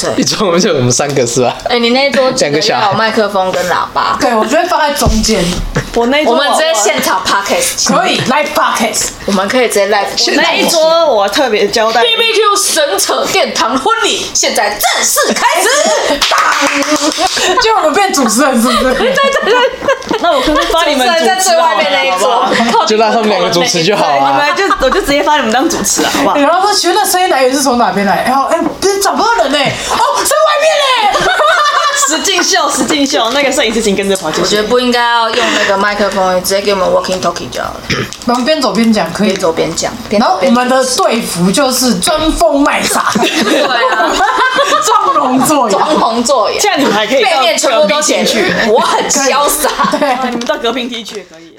粹。 一桌我们就我们3个是吧？ 你那一桌 2个小孩要有麦克风跟喇叭。 对，我觉得放在中间。 我们直接现场 podcast 可以 live podcast， 我们可以直接 live。 那一桌我特别交代 BBQ 神扯殿堂婚礼现在正式开始。 就我们变主持人是不是？ 对。 那我可不可以发你们主持在最外面那一桌， 就让他们2个主持就好啊。 我就直接发你们当主持啊，好不好？ 然后说学那声音来源是从哪边来？然后不是找不到人嘞，在外面嘞。 实境秀，那个摄影师请跟着跑进去。 我觉得不应该要用那个麦克风，直接给我们 walking talking 就好了。 我们边走边讲可以， 边走边讲。 然后我们的队服就是装疯卖傻， 对啊， 装聋作哑， 装聋作哑。 这样你们还可以背面全部都写去，我很潇洒。 对， 你们到隔屏梯去也可以。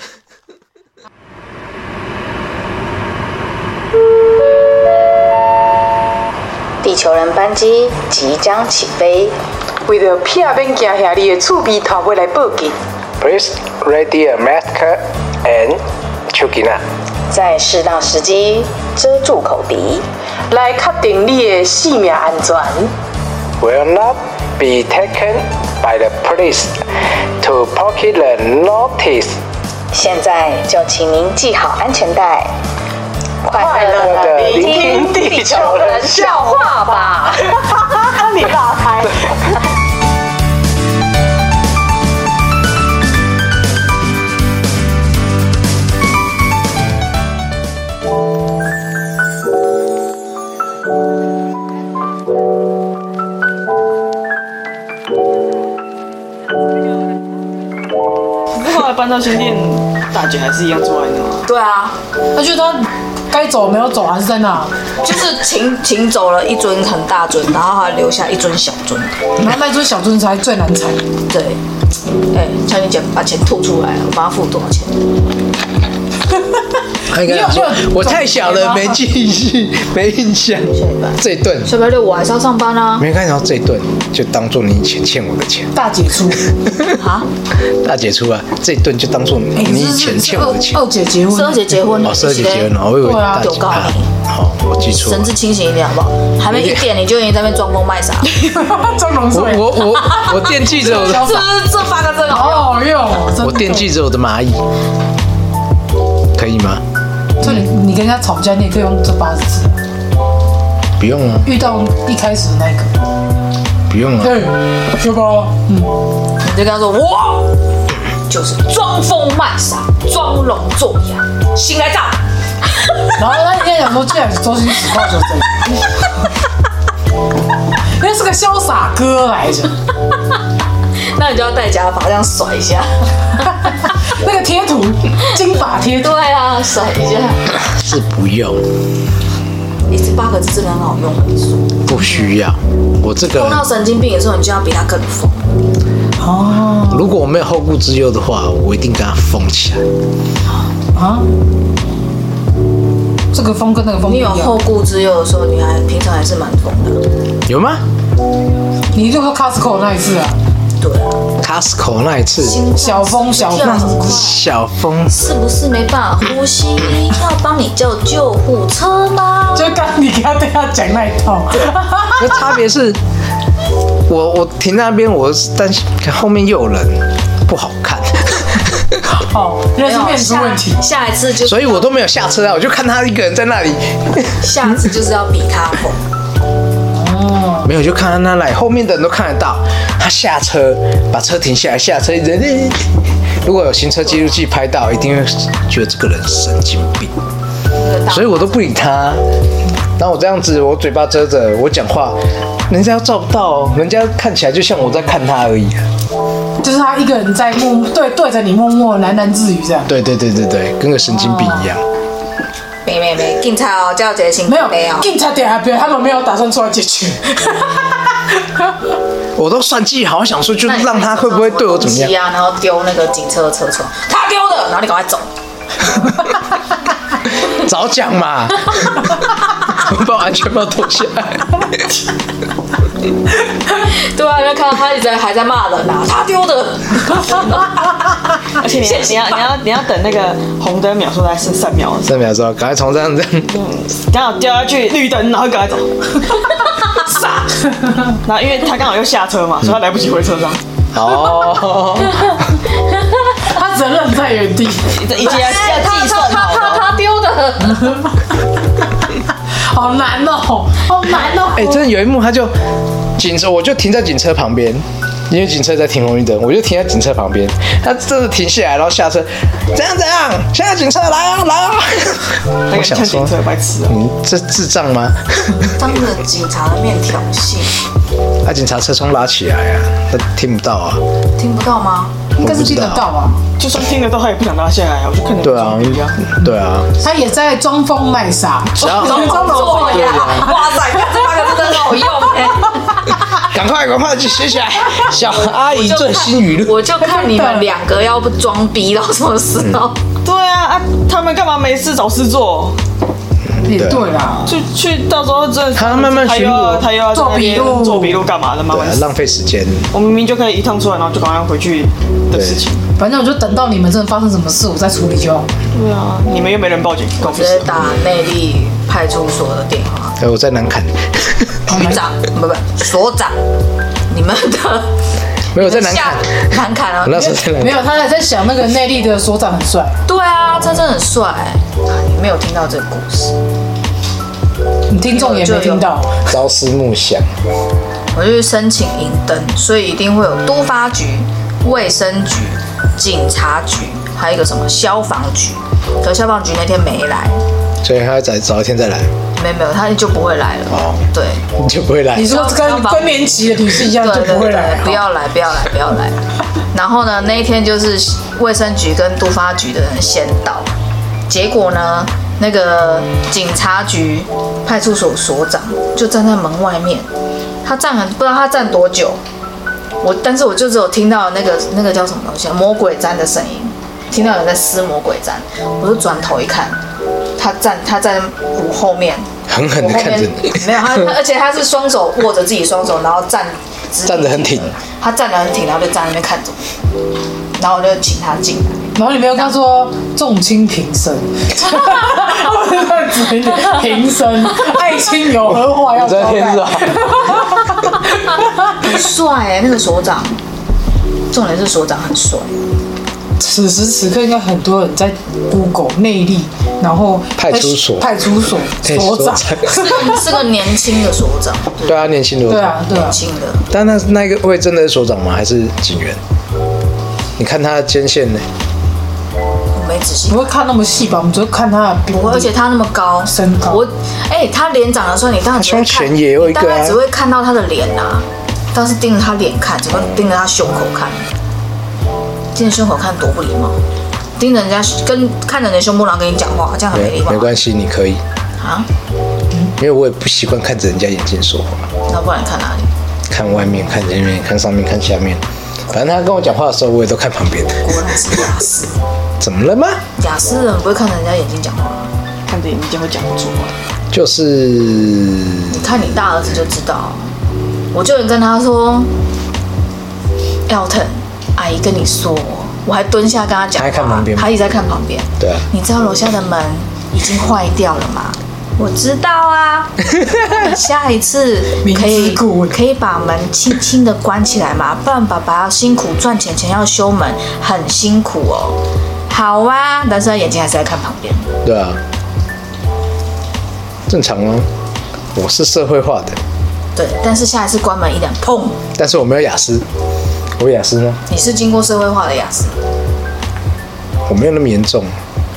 地球人班机即将起飞。 为了避免惊吓你的厝边头尾来报警 Please ready a mask and 手巾啊。 在适当时机遮住口鼻， 来确定你的性命安全。 Will not be taken by the police to pocket the notice。 现在就请您系好安全带，快乐的聆听地球人笑话吧。 你打开。后来搬到新店，大姐还是一样坐在那。 对啊， 他觉得他该走没有走，还是在那。 就是请走了一尊很大尊，然后还留下一尊小尊。 然后那尊小尊才最难踩。 对，叫你姐把钱吐出来了，我帮他付多少钱？ 他应该说我太小了，没记性，没印象。这一顿下礼拜六我还是要上班啊。 没看到这一顿，就当做你以前欠我的钱。 大姐出啊？ 大姐出啊，这一顿就当做你以前欠我的钱。 二姐结婚， 是二姐结婚哦，是二姐结婚了，我以为大姐。好，我记错了。 神志清醒一点好不好？还没1点你就已经在那边装疯卖傻。 装聋作哑。 我惦记着我的， 这8个字好好用。 我惦记着我的蚂蚁，可以吗？ 就你跟人家吵架，你也可以用这8个字。 不用啊。 遇到一开始的那个。 不用啊。 对，是吧？ 你就跟他说，我就是装疯卖傻、装聋作哑，新来照。 然后他应该想说，既然是周星驰话就这个，因为是个潇洒哥来着。 那你就要戴假发这样甩一下。 那个贴图，金发贴图。 对啊，甩一下。 是不用。 你这8个字真的很好用，跟你说。 不需要，我这个碰到神经病的时候，你就要比他更疯。 哦。 如果我没有后顾之忧的话，我一定跟他疯起来。 啊？这个疯跟那个疯不你一样。 有后顾之忧的时候，你平常还是蛮疯的。 有吗？ 你就说 Costco 那一次啊。 对啊。 Costco 那一次。 小疯。 小疯。 是不是没办法呼吸？要帮你叫救护车吗？ 就刚你跟他对他讲那一套。 那差别是，我停那边，我担心后面又有人，不好看。 哦，那是面子问题。 下一次就， 所以我都没有下车啊，我就看他一个人在那里。 下次就是要比他疯。 哦，没有，就看他那里，后面的人都看得到。他下车，把车停下来，下车人，如果有行车记录器拍到，一定会觉得这个人神经病。所以我都不理他。然后我这样子，我嘴巴遮着，我讲话，人家照不到，人家看起来就像我在看他而已。 就是他一个人在对着你默默喃喃自语这样。 对，跟个神经病一样。 没，警察哦，叫这行没有，警察点还别，他们没有打算出来解决。 我都算计好，想说就让他会不会对我怎么样然后丢那个警车的车窗，他丢的，然后你赶快走。 早讲嘛！我把安全帽脱下来。 对啊，就看到他一直还在骂人啊，他丢的。 而且你要等那个红灯秒数大概是3秒 ，3秒之后赶快从这样， 刚好掉下去绿灯，然后赶快走。 傻， 然后因为他刚好又下车嘛，所以他来不及回车上。 哦， 他只能愣在原地， 以前要计算好的。 他丢的， 好难哦，好难哦。 真的有一幕，他就警车，我就停在警车旁边。因为警车在停红绿灯，我就停在警车旁边。他真的停下来，然后下车，怎样？现在警车来啊！我想说， 白痴啊！ 你这智障吗？ 当着警察的面挑衅， 警察车窗拉起来啊，他听不到啊。 听不到吗？ 应该是听得到吧？ 就算听得到，他也不想拉下来啊！我就看着对啊，对啊。 他也在装疯卖傻， 只要装作呀！哇塞，这8个字真好用哎！ 赶快写起来！小阿姨最新语录。 我就看你们2个要不装逼到什么时候？ 对啊，他们干嘛没事找事做？ 也对啦， 就去到时候真的他慢慢巡逻， 他又要做笔录干嘛的？慢慢浪费时间。 我明明就可以一趟出来，然后就赶快回去的事情。 反正我就等到你们真的发生什么事，我再处理就好。 对啊，你们又没人报警， 直接打内壢派出所的电话。 我在南坎。 局长，不，所长，你们的没有在南坎， 南坎啊。 那时候在南坎。 没有，他还在想那个内壢的所长很帅。 对啊，他真的很帅。你没有听到这个故事， 你听众也没听到。 朝思暮想。 我就去申请银灯，所以一定会有督发局、卫生局、警察局，还有一个什么消防局。可消防局那天没来， 所以他要早一天再来。 没有，他就不会来了。 哦， 对， 你就不会来。 你说跟更年期的女士一样，就不会来。 不要来。然后呢，那一天就是卫生局跟督发局的人先到，结果呢，那个警察局派出所所长就站在门外面，他站不知道他站多久，但是我就只有听到那个叫什么东西魔鬼毡的声音，听到有人在撕魔鬼毡，我就转头一看，他在我后面。 狠狠的看着你， 没有他，而且他是双手握着自己双手，然后站得很挺， 他站得很挺，然后就站在那边看着我，然后我就请他进来， 然后你没有跟他说重亲平生，平生，爱卿有何话要交代？ 很帅那个所长，重点是所长很帅。 此时此刻，应该很多人在 Google 内壢，然后派出所所长是个年轻的所长。 对啊，年轻的。 对啊， 年轻的。 但那个位真的是所长吗？还是警员？你看他的肩线呢？ 我没仔细。 不会看那么细吧？我们只会看他的不会，而且他那么高， 身高。 他脸长得帅，你当然胸前也有一个， 大概只会看到他的脸啊，但是盯着他脸看，怎么盯着他胸口看？盯着胸口看多不礼貌，盯着人家看着人家胸部然后跟你讲话，这样很没礼貌。 没关系，你可以啊， 因为我也不习惯看着人家眼睛说话。 那不然你看哪里？ 看外面，看前面，看上面，看下面。反正他跟我讲话的时候，我也都看旁边。 果然是雅思。 怎么了吗？ 雅思人不会看着人家眼睛讲话， 看着眼睛会讲不出话。 就是你看你大儿子就知道，我就能跟他说 ，Elton。阿姨跟你说，我还蹲下跟他讲话， 他看旁边， 他一直在看旁边。 对啊， 你知道楼下的门已经坏掉了吗？我知道啊。你下一次可以把门轻轻的关起来吗？不然爸爸要辛苦赚钱要修门，很辛苦哦。好啊，但是他眼睛还是在看旁边。 对啊，正常吗？我是社会化的。 对，但是下一次关门一点，砰！ 但是我没有雅思。我雅思吗？ 你是经过社会化的雅思， 我没有那么严重。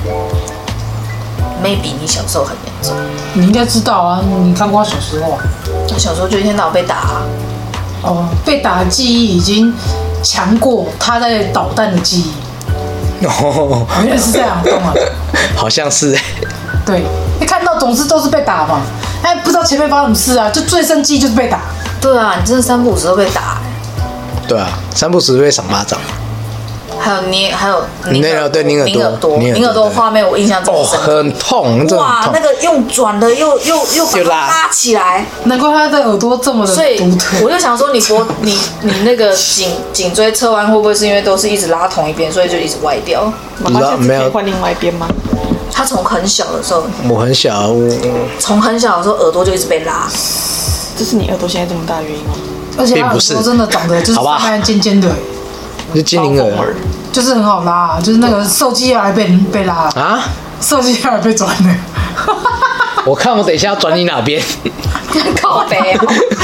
maybe 你小时候很严重。 你应该知道啊，你看过他小时候啊？ 他小时候就一天到晚被打啊。 哦，被打的记忆已经强过他在捣蛋的记忆。 哦， 原来是这样，懂吗？ 好像是。 对，一看到总是都是被打嘛，哎，不知道前面发生什么事啊，就最生气就是被打。 对啊，你真的3不5时都被打。 对啊，3不10被赏巴掌， 还有拧耳朵的画面，我印象真的深刻， 很痛， 哇，那个用转的又把它拉起来， 难怪他的耳朵这么的独特。 我就想说你那个颈椎侧弯会不会是因为都是一直拉同一边，所以就一直歪掉？ 妈妈没有换另外一边吗？ 他从很小的时候， 我很小， 从很小的时候耳朵就一直被拉。 这是你耳朵现在这么大的原因吗？ 而且他耳朵真的长得就是上面尖尖的， 是精灵耳， 就是很好拉，就是那个受精要来被拉啊， 受精要来被转的。 我看我等一下要转你哪边？ 靠北哦，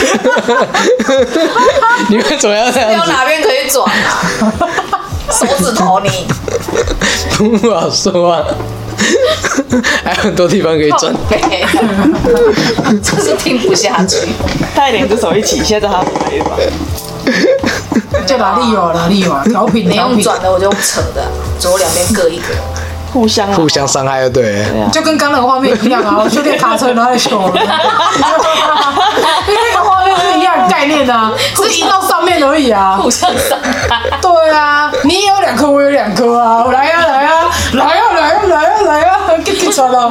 你为什么要这样子？ 有哪边可以转啊？手指头你不好说啊，还有很多地方可以转。 真是听不下去。 带两只手一起，现在他可以吧？ 就哪里有调频， 你用转的，我就用扯的，左右两边各一个。 互相伤害就对了， 就跟刚那个画面一样啊！我去练卡车，然后在修了，因为那个画面是一样的概念啊，只是移到上面而已啊。 互相伤害。 对啊，你有2颗，我有2颗啊！来啊，给转了。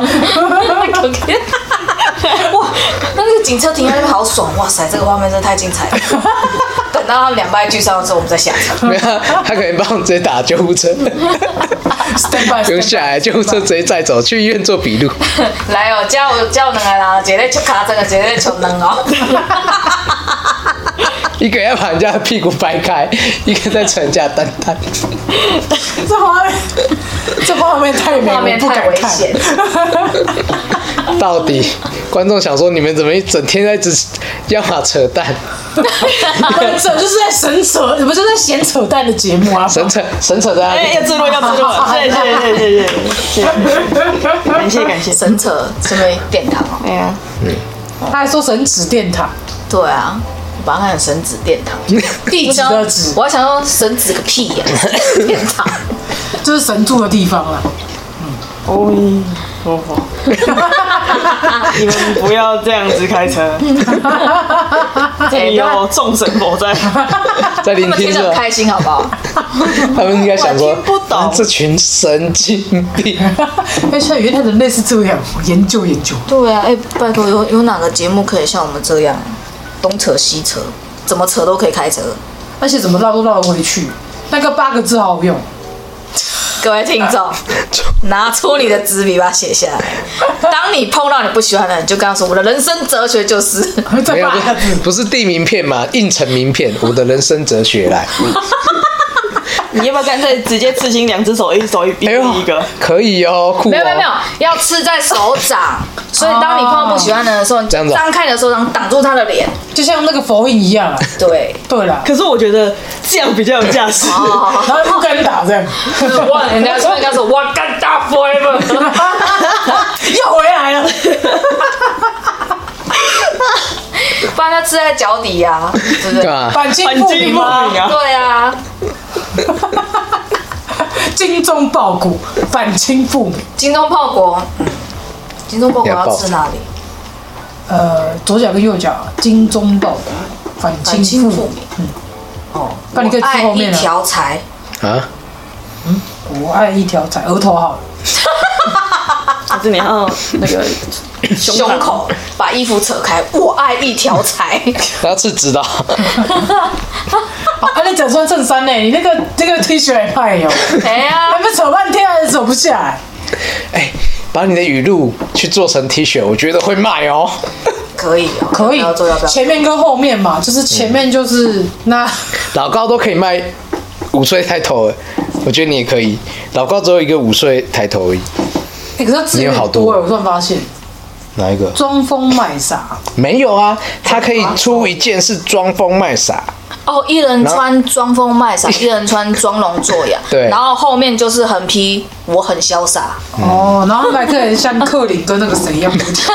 哇，那个警车停在那边好爽！哇塞，这个画面真的太精彩了。等到他们2败俱伤的时候，我们再下车。 没有，他可能帮我们直接打救护车，不用下来，救护车直接载走，去医院做笔录。 来哦，叫2个人，一个在敲脚踭，一个在敲蛋哦。 一个要把人家的屁股掰开，一个在扯人家蛋蛋。 这画面太美， 画面太危险。 到底观众想说你们怎么一整天在要么扯淡？ 这就是在神扯，不是在闲扯淡的节目啊！ 神扯淡。 要自录，谢，感谢。 神扯什么殿堂哦？ 哎呀， 他还说神指殿堂， 对啊，我把它看成神指殿堂。 地址的址， 我还想说神指个屁呀，殿堂就是神住的地方啊。 你们不要这样子开车，这里有众神佛在， 在聆听着， 很开心好不好？ 他们应该想说， 我听不懂这群神经病。 现在原来人类是这样，研究。 对啊，拜托，有哪个节目可以像我们这样，东扯西扯，怎么扯都可以开车？ 而且怎么绕都绕得回去，那个8个字好好用。 各位听众，拿出你的纸笔，把它写下来。当你碰到你不喜欢的人，就跟他说：“我的人生哲学就是……” 这8个字不是递名片嘛？印成名片，我的人生哲学来。 你要不要干脆直接刺青2只手，一手一个？ 可以哦，酷哦。 没有，要刺在手掌。所以当你碰到不喜欢的人的时候，你就张开你的手掌挡住他的脸， 就像那个佛印一样啊。对啦。 可是我觉得这样比较有价值。 然后不敢打这样。 哇，人家说应该说我敢打 forever， 又回来了。 不然他刺在脚底呀，对不对？ 反清复明吗？ 对啊。 精忠报国，反清复明。 精忠报国，精忠报国要刺哪里？ 左脚跟右脚，精忠报国，反清复明。哦，那你可以刺后面了。 我爱一条财啊。 我爱一条财，额头好了。 还是你要那个胸口把衣服扯开，我爱一条财。 他要刺直的。 你整穿衬衫呢？你那个 T 恤也派哟。 哎呀， 还没扯半天还是扯不下来。 把你的语录去做成 T 恤，我觉得会卖哦。 可以哦， 可以要做要不要？ 前面跟后面嘛，就是前面就是那老高都可以卖5岁抬头了，我觉得你也可以。老高只有一个5岁抬头而已。 可是他字有好多我突然发现。 哪一个？ 装疯卖傻。 没有啊，他可以出一件是装疯卖傻。 哦，一人穿装疯卖傻，一人穿装聋作哑。 对。 然后后面就是横批“我很潇洒”。 哦，然后还可以像克林跟那个谁一样。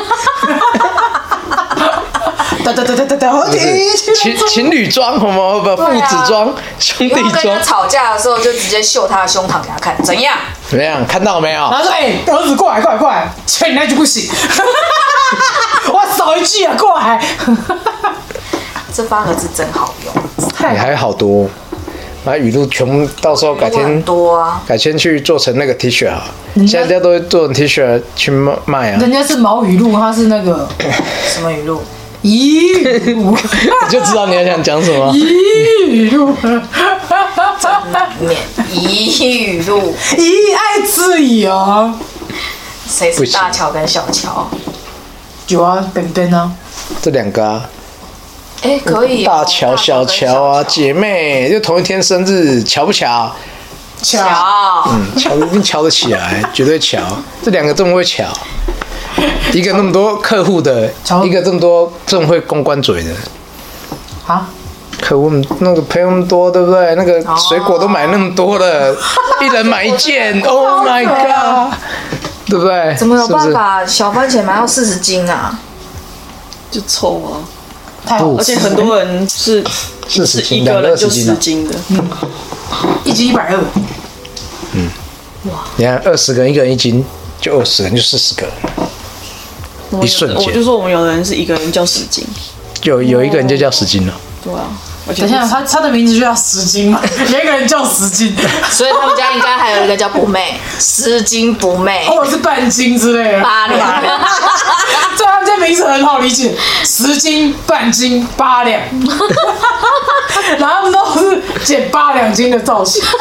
情侣装，好吗？不，父子装，兄弟装。 跟他吵架的时候，就直接秀他的胸膛给他看，怎样？ 怎么样？看到了没有？ 然后说：“儿子，过来，劝你那句不行。我少一句啊，过来。” 这8个字真好用。 还有好多，把语录全部到时候改天很多啊， 改天去做成那个 T 恤啊。现在大家都会做成 T 恤去卖啊。 人家是毛语录，他是那个什么语录？ 语录， 你就知道你要想讲什么。 语录， 语录， 以爱之由。 谁是大乔跟小乔？ 有啊，本本啊。 这2个啊。 哎，可以、哦。 大乔、小乔啊，姐妹，就同一天生日，巧不巧？ 巧。 巧一定瞧得起来，绝对巧。这两个这么会巧，一个那么多客户的，一个这么会公关嘴的。 啊？ 客户那个朋友那么多，对不对？那个水果都买那么多了，一人买一件。Oh my god！ 对不对？ 怎么有办法小番茄买到40斤啊？ 就臭啊！ 太好吃了， 而且很多人是 40斤， 一个人就 20斤啊 10斤的， 一斤120。 你看20个人，一个人1斤，就20个人，就40个人，一瞬间我就说我们有的人是一个人叫10斤， 有一个人就叫10斤了。 对啊。 等一下，他的名字就叫10斤嘛，有一个人叫10斤， 所以他们家应该还有一个叫不妹，10斤不妹， 或者是半斤之类的。 8两。 对，他们家名字很好理解，10斤、半斤、8两，然后他们都是减8两斤的造型。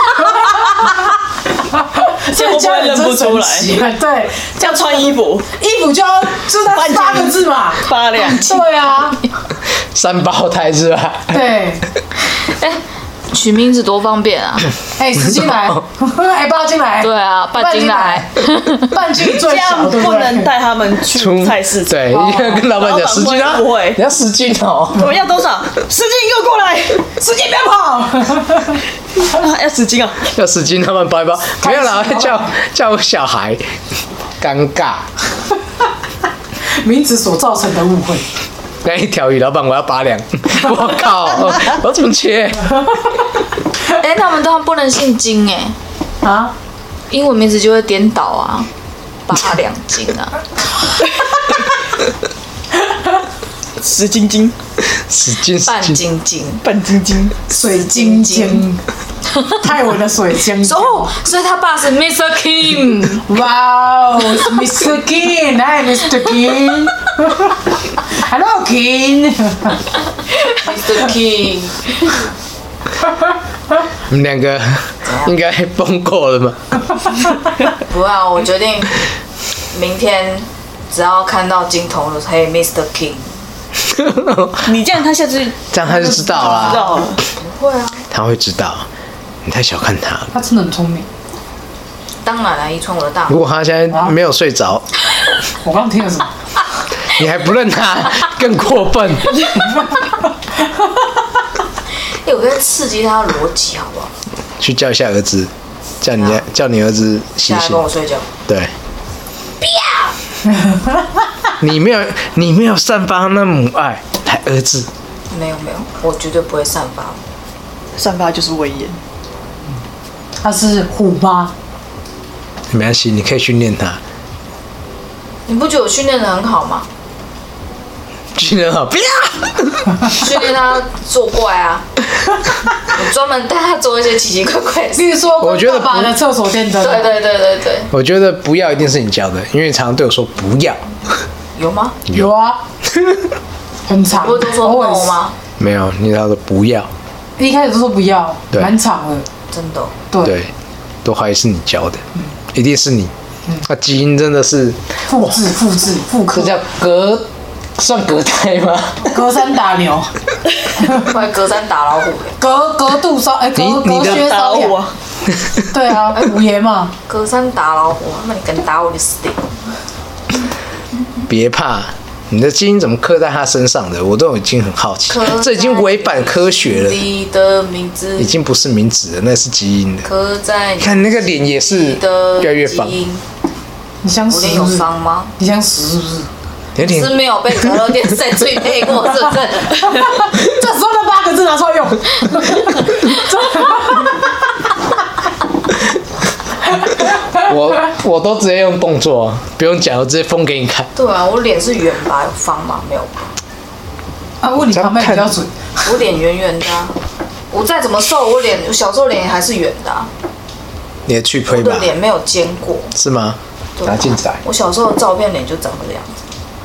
这样会不会认不出来？ 对， 这样穿衣服就要就那8个字嘛 ，8两。 对啊， 3胞胎是吧？ 对。 哎，取名字多方便啊！ 哎，10斤来，哎，8斤来， 对啊，半斤来， 半斤最这样小，对不对？ 能带他们去菜市场。 对，要跟老板讲10斤啊， 不会你要10斤哦。 我们要多少？10斤，给我过来！10斤，不要跑！要10斤啊！ 要10斤，他们包一包，没有啦，叫我小孩，尴尬。 名字所造成的误会。 那一条鱼，老板我要8两，我靠，我怎么切？ 哎，他们不能姓金哎， 啊？ 英文名字就会颠倒啊，8两金啊。 10斤斤， 10斤， 半斤斤， 半斤斤， 水晶晶，泰文的水晶晶。 哦，所以他爸是 Mr. Kim。 哇哦 ，Mr. King， 嗨 ，Mr. King，Hello King，Mr. King。 你们两个应该崩过了吗？ 不要，我决定明天只要看到镜头了，嘿 ，Mr. King。 你这样他下次这样他就知道知啦， 道了。 不会啊， 他会知道。你太小看他了。 他真的很聪明。 当然了，遗传我的大。 如果他现在没有睡着， 我刚刚听了什么？ 你还不认他，更过分。 哎，我在刺激他的逻辑，好不好？ 去叫一下儿子，叫你儿子醒醒下来跟。我睡觉。 对， 不要。 你没有散发那母爱，还儿子。 没有，我绝对不会散发。 散发就是威严。 他是虎妈。 没关系，你可以训练他。 你不觉得我训练的很好吗？ 训练好，不要。 训练他作怪啊！我专门带他做一些奇奇怪怪的事。 例如说， 我觉得爸爸的厕所电灯。 对。 我觉得不要一定是你教的，因为你常常对我说不要。 有吗？ 有啊，很长。 不是都说 no 吗？ 没有，你要说不要。 一开始都说不要， 对蛮长的。 真的。 对，都怀疑是你教的，一定是你。那基因真的是复刻， 这叫算隔代吗？ 隔山打牛， 我还隔山打老虎嘞。 隔度烧，隔你的靴搔痒。对啊，五爷嘛。 隔山打老虎，那你敢打我就死定了。 别怕，你的基因怎么刻在他身上的？我都已经很好奇，这已经违反科学了， 你的名字已经不是名字了，那是基因的。 刻在你看那个脸也是越来越方， 你想死我脸有是不是？ 伤吗？ 你想死是不是？ 有点是没有被可乐店赛最配过，是不是？ 这时候那8个字拿出来用。 我都直接用动作，不用讲，我直接封给你看。 对啊，我脸是圆吧？有方吗？没有吧？ 啊，问你旁边比较准。 我脸圆圆的啊，我再怎么瘦，我小时候脸还是圆的啊。 你的去推吧我的，脸没有尖过。 是吗？ 对拿镜子来。 我小时候的照片脸就长这个样子，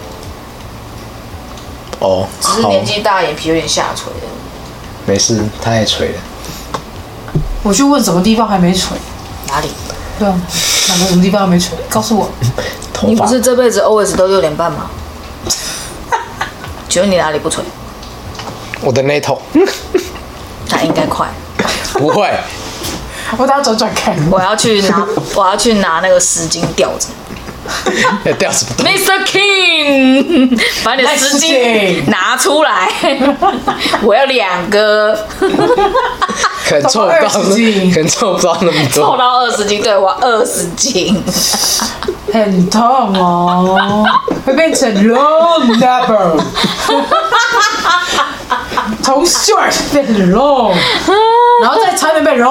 哦，好， 只是年纪大，眼皮有点下垂了。 没事，他也垂了。 我去问什么地方还没垂？ 哪里？ 对啊，哪个什么地方还没垂？告诉我。 你头发不是这辈子 always 都6点半吗？请问你哪里不垂？ 我的那桶它应该快。 不会， 我等下转转看。 我要去拿那个丝巾吊着。 要掉什么东西？ Mr. King， 把你的丝巾拿出来，我要2个， 可能凑不到，可能凑不到那么多。 凑到20斤，对我要20斤， 很痛哦，会变成 long number， 从 short 变成 long， 然后再差点变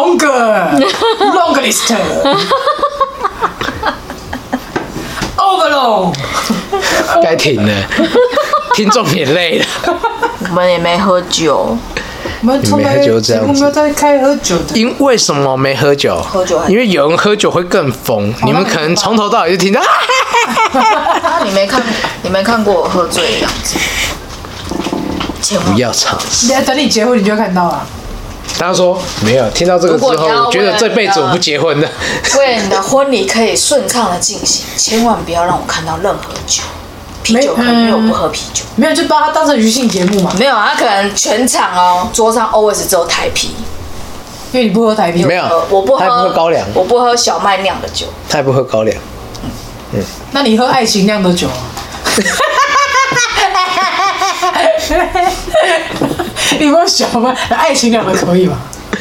longer，longest。Overlong， 该停了，听众也累了。 我们也没喝酒， 我们从来节目没有在开喝酒的。 为什么没喝酒？ 喝酒因为有人喝酒会更疯，你们可能从头到尾就听到。 你没看过我喝醉的样子，千万不要尝试。 等你结婚，你就会看到了。 他说没有，听到这个之后， 如果你要我觉得这辈子我不结婚的。 为了你的婚礼可以顺畅的进行，千万不要让我看到任何酒。啤酒可能因为我不喝啤酒， 没有就把它当成娱性节目嘛。 没有，他可能全场桌上 always 只有台啤， 因为你不喝台啤。 没有， 我不喝， 他也不喝高粱， 我不喝小麦酿的酒， 他也不喝高粱。 那你喝爱情酿的酒啊？你不喝小麦，爱情酿的可以吗？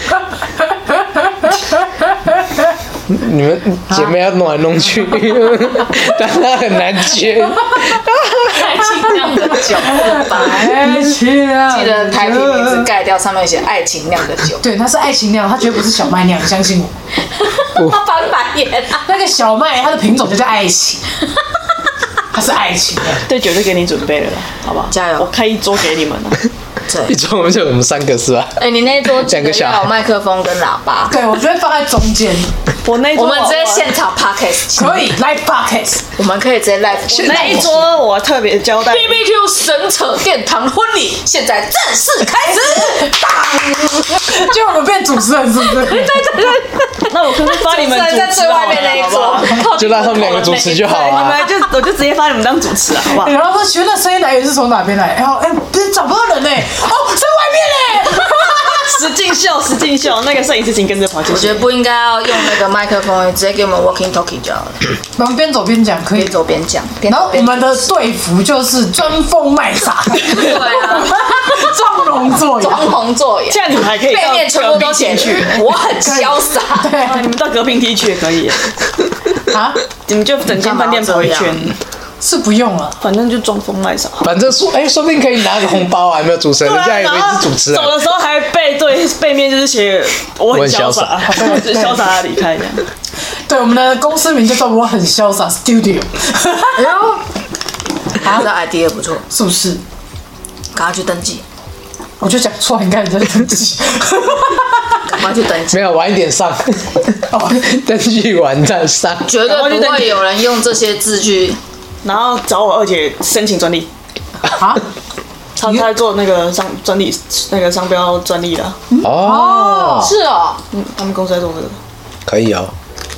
你们姐妹要弄来弄去，但它很难接。 爱情酿的酒， 爱情酿， 记得台啤名字盖掉，上面写爱情酿的酒。 对，它是爱情酿，它绝对不是小麦酿，相信我。 他翻白眼啊！ 那个小麦，它的品种就叫爱情，它是爱情的。 对酒就给你准备了啦，好不好？ 加油我开一桌给你们了。 一桌我们3个是吧？ 你那一桌 2个小孩要有麦克风跟喇叭。 对，我觉得放在中间， 我那一桌我们直接现场 podcast 可以 live podcast， 我们可以直接 live。 那一桌我特别交代 BBQ 神扯殿堂婚礼现在正式开始。 就我们变主持人是不是？ 对， 那我可是发你们主持在最外面那一桌， 就让他们2个主持就好对，你了。 们我就直接发你们当主持了，好不好？ 然后说，请问那声音来源是从哪边来？然后不是找不到人呢，哦，在外面嘞。 实境秀，那个摄影师请跟着跑进去。 我觉得不应该要用那个麦克风，直接给我们 walking talkie 就好了， 我们边走边讲可以边。走边讲。 然后我们的队服就是装疯卖傻， 对啊， 装聋作哑。 装聋作哑， 这样你们还可以背面全部都写去， 我很潇洒。 对你们到隔壁梯去也可以， 啊， 你们就整间饭店跑一圈， 是不用了。 反正就装疯卖傻。 反正说不定可以拿个红包啊，有没有主持人？人家以为是主持人。 走的时候还背面就是写我很潇洒，就潇洒的离开这样。 对，我们的公司名叫做我很潇洒 Studio， 哎呦，这 idea 不错， 是不是？ 赶快去登记， 我就讲错，你看你在登记。 赶快去登记。 没有晚一点上，登记完再上。 绝对不会有人用这些字去。 然后找我二姐申请专利， 啊？ 她在做那个专利那个商标专利的， 哦， 是哦， 他们公司在做这个。 可以哦。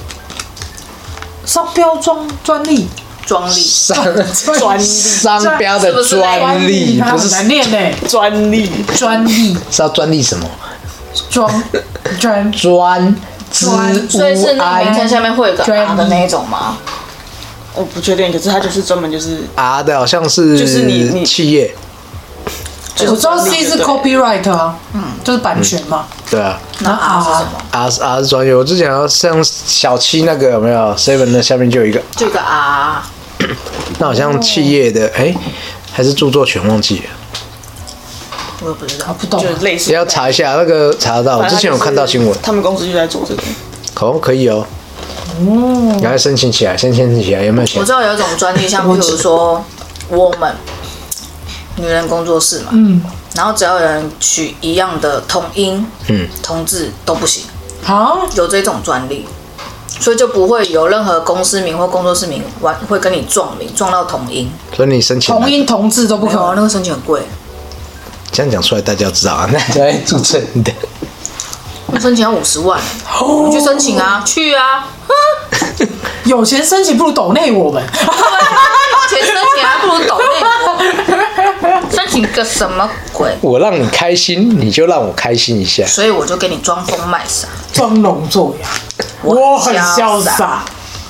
商标专利， 专利。 商标的专利不是很难念呢。 专利是要专利什么？ 专所以是那个名称下面会有个 R 的那一种吗？ 我不确定，可是它就是专门就是 R 的好像是就是你企业， 我知道 C 是 copyright 啊，就是版权嘛。 对啊。 那 R 是什么？ R 是专业，我之前要像小七那个有没有 7的下面就有一个， 这个 R， 那好像企业的还是著作权忘记了， 我也不知道。 不懂就。是类似也要查一下那个查得到，我之前有看到新闻， 他们公司就在做这个。 可以哦。你要申请起来，有没有钱我知？道有一种专利，像比如说我们女人工作室嘛，然后只要有人取一样的同音，同字都不行， 啊？ 有这种专利，所以就不会有任何公司名或工作室名会跟你撞名，撞到同音。 所以你申请同音同字都不可能。 那个申请很贵， 这样讲出来，大家知道啊，那就会注册你的。 申请要50万，你去申请啊，去啊。 有钱申请不如抖内我们。 有钱申请还不如抖内我。 申请个什么鬼？ 我让你开心，你就让我开心一下。 所以我就给你装疯卖傻， 装聋作哑，我很潇洒。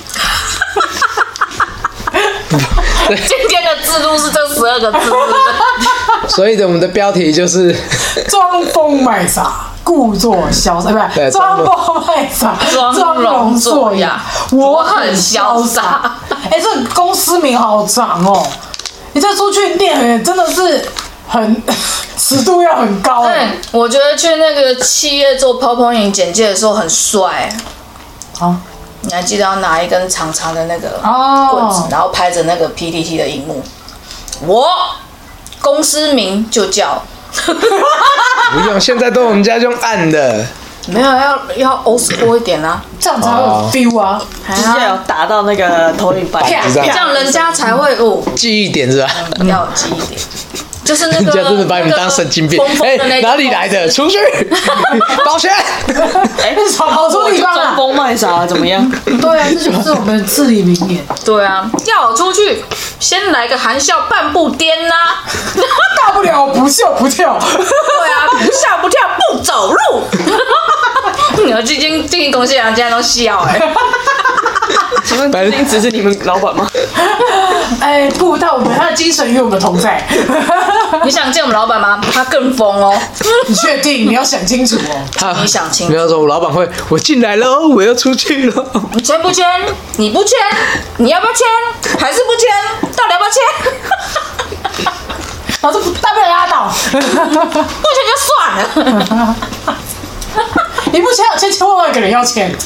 今天的字录是这12个字， 所以我们的标题就是装疯卖傻，故作潇洒，不是装疯卖傻，装聋作哑，我很潇洒。哎，这个公司名好长哦！你这出去念，真的是很尺度要很高。 对，我觉得去那个企业做泡泡影简介的时候很帅。 啊， 你还记得要拿一根长长的那个棍子，然后拍着那个 PPT 的荧幕。我公司名就叫不用，现在都我们家用按的。 没有要 old school 一点啊， 这样才会有 feel 啊！ 直接有打到那个投影板， 这样人家才会记忆点是吧？ 要有记忆点。就是那个， 人家真的把你们当神经病。哎，哪里来的？出去，保全。 哎，跑出地方装疯卖傻怎么样？ 对啊，这就是我们至理名言。 对啊，要我出去，先来个含笑半步颠呐， 大不了不笑不跳。 对啊，不笑不跳不走路。你们最近公司人家都笑哎。 请问最近只是你们老板吗？ 哎，不，但他的精神与我们同在。 你想见我们老板吗？他更疯哦。 你确定？你要想清楚哦。 你想清楚。 没有说，我老板会，我进来了，我要出去了。 你签不签？你不签，你要不要签？还是不签？到底要不要签？ 老子大不了拉倒， 不签就算了。 你不签，有千万个人要签。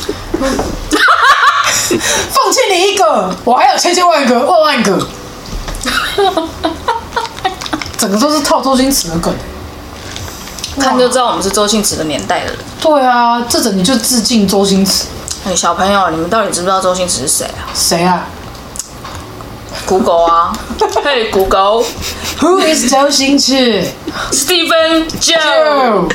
放弃你一个，我还有千万个、万个，整个都是套周星驰的梗。 看就知道我们是周星驰的年代的人。 对啊，这整你就致敬周星驰。 哎，小朋友，你们到底知不知道周星驰是谁啊？ 谁啊 ？Google 啊，嘿 Google，Who is 周星驰 ？Stephen Joe。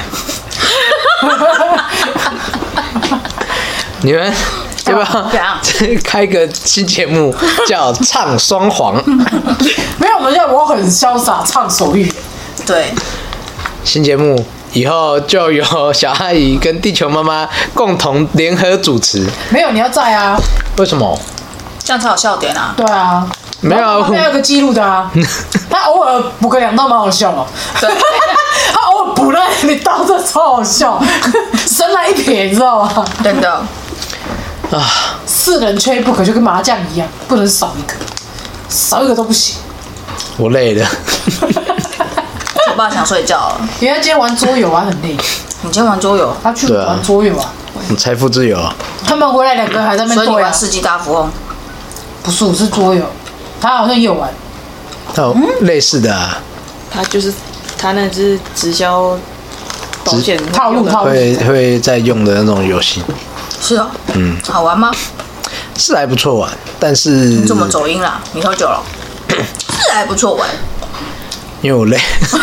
你们要不要开个新节目叫《唱双簧》？ 没有，我们我很潇洒唱手语。 对， 新节目以后就有小阿姨跟地球妈妈共同联合主持。 没有，你要在啊？ 为什么？ 这样才有笑点啊。 对啊。 没有啊， 还有个记录的啊，他偶尔补个2道蛮好笑的，他偶尔补了你刀，这超好笑，神来一撇，你知道吗？ 真的啊 ，4人缺不可，就跟麻将一样，不能少一个，少一个都不行。 我累了， 我爸想睡觉了。 因为他今天玩桌游啊，很累。 你今天玩桌游？ 他去玩桌游啊。 我财富自由啊。 他们回来2个还在那边对啊。 所以你玩世纪大富翁？ 不是，我是桌游。他好像也有玩， 哦，类似的啊。 他就是他那只直销保险套路会在用的那种游戏。 是哦，好玩吗？ 是还不错玩，但是你怎么走音啦？你喝酒了？是还不错玩， 因为我累。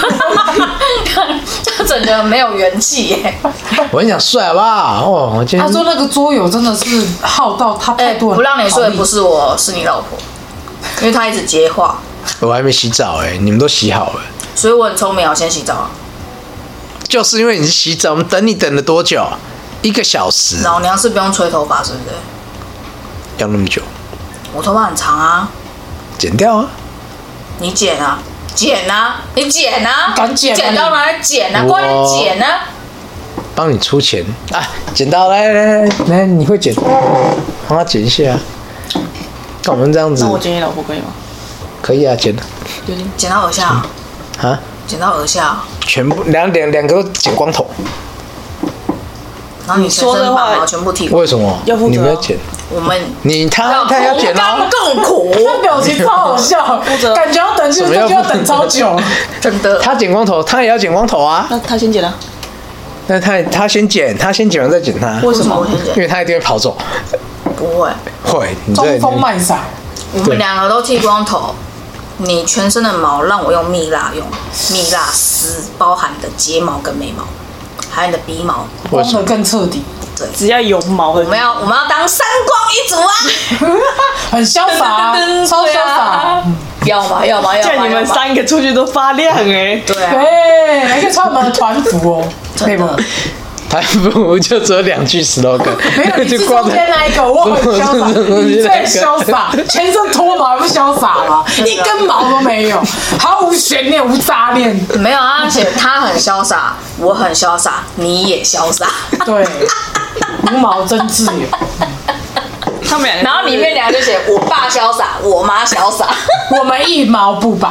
他整个没有元气耶。 我很想睡，好不好？哦，我今天他说那个桌游真的是耗到他太多人。 不让你睡不是我，是你老婆。因为他一直接话， 我还没洗澡你们都洗好了， 所以我很聪明，我先洗澡啊。 就是因为你是洗澡，我们等你等了多久？1个小时。 老娘是不用吹头发，是不是？ 要那么久？ 我头发很长啊。 剪掉啊！ 你剪啊，剪啊，你剪啊， 敢剪吗？ 剪到哪里剪啊？关你剪啊！ 帮你出钱啊！剪刀来，你会剪？帮他剪一下。干我们这样子， 那我剪你老婆可以吗？ 可以啊，剪了。 剪到耳下啊？ 剪到耳下， 全部两个都剪光头。 然后你说的话全部剃光。 为什么？ 要负责你们要剪？ 我们他要剪哦，共苦。 他表情超好笑，感觉要等就要等超久。 真的。 他剪光头，他也要剪光头啊。 那他先剪啊。 那他先剪，他先剪完再剪他。 为什么我先剪？ 因为他一定会跑走。 不会。 会。 装疯卖傻。 我们2个都剃光头，你全身的毛让我用蜜蜡丝，包含你的睫毛跟眉毛，还有你的鼻毛， 光的更彻底。 对， 只要有毛的， 我们要当三光一族啊， 很潇洒，超潇洒。 要吗？ 叫你们3个出去都发亮哎。 对啊， 对，还可以穿我们的团服哦，可以吗？ 团服就只有2句 slogan， 没有，你是中间那一个，我很潇洒，你最潇洒，全身脱毛还不潇洒吗？一根毛都没有，毫无悬念，无杂念。 没有啊，而且他很潇洒，我很潇洒，你也潇洒。 对，无毛真自由。 他们两个， 然后里面2个就写我爸潇洒，我妈潇洒， 我们一毛不拔。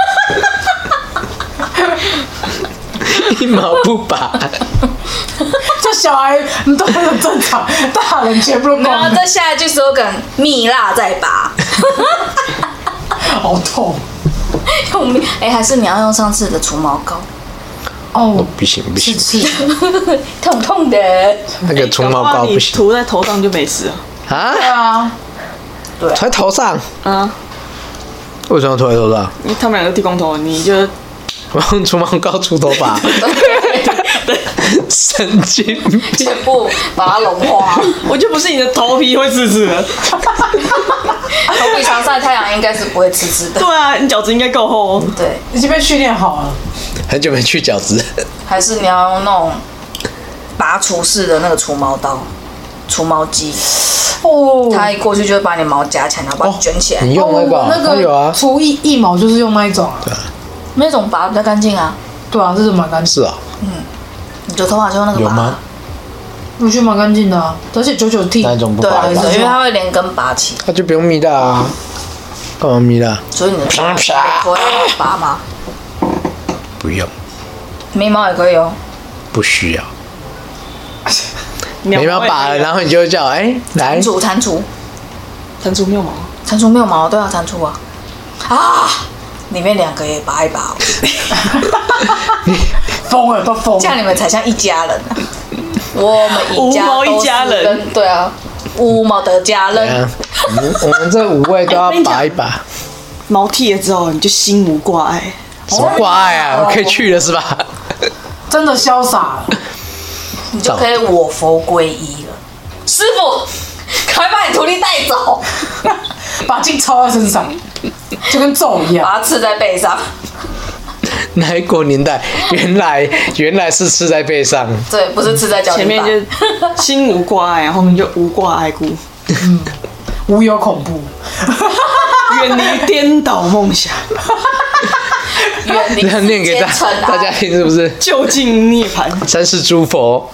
一毛不拔。 这小孩都很正常，大人全部都然后光。 再下一句 slogan 蜜蜡再拔。 好痛用蜜还是你要用上次的除毛膏， 哦！ 不行， 是痛痛的。 那个除毛膏你不行涂在头上就没事了。 啊！ 对啊， 对， 涂在头上？ 啊， 为什么涂在头上？ 因为他们两个剃光头，你就我用除毛膏除头发，神经病！ 全部把它融化。 我就不是你的头皮会刺刺的。 头皮常晒太阳应该是不会刺刺的。 对啊，你角质应该够厚哦。 对， 已经被训练好了。 很久没去角质， 还是你要用那种拔除式的那个除毛刀、除毛机， 哦， 它一过去就会把你毛夹起来，然后把它卷起来。 你用那个啊？ 我那有啊个，除一毛就是用那一种啊。 那种拔比较干净啊， 对啊，这是蛮干净， 是啊， 你的头发就用那个拔。 有吗？ 我觉得蛮干净的啊，而且久替。 那一种不对对对， 拔一拔， 因为它会连根拔起， 那就不用蜜蜡啊，干嘛蜜蜡？ 所以你的头发要拔吗？ 不用， 眉毛也可以哦。 不需要。 眉眉毛拔了，然后你就会叫来， 蟾蜍蟾蜍没有毛， 蟾蜍没有毛，对啊，蟾蜍啊，里面2个也拔一拔哦， 疯了都疯这。样你们才像一家人啊。我们一家无毛一都是家人跟对啊，无毛的家怎样人。？ 我们这5位都要拔一拔， 毛剃了之后你就心无挂碍。 什么挂碍啊？我可以去了是吧？ 真的潇洒了。 你就可以我佛归一了。师傅，赶快把你徒弟带走， 把劲抄在身上，就跟咒一样。 把它刺在背上。 哪一国年代？原来是刺在背上， 对，不是刺在脚底板。 前面就心无挂碍，后面就无挂碍故， 无有恐怖。 远离颠倒梦想， 远离这样念给世间尘埃大家听是不是？ 就近涅槃。 三世诸佛，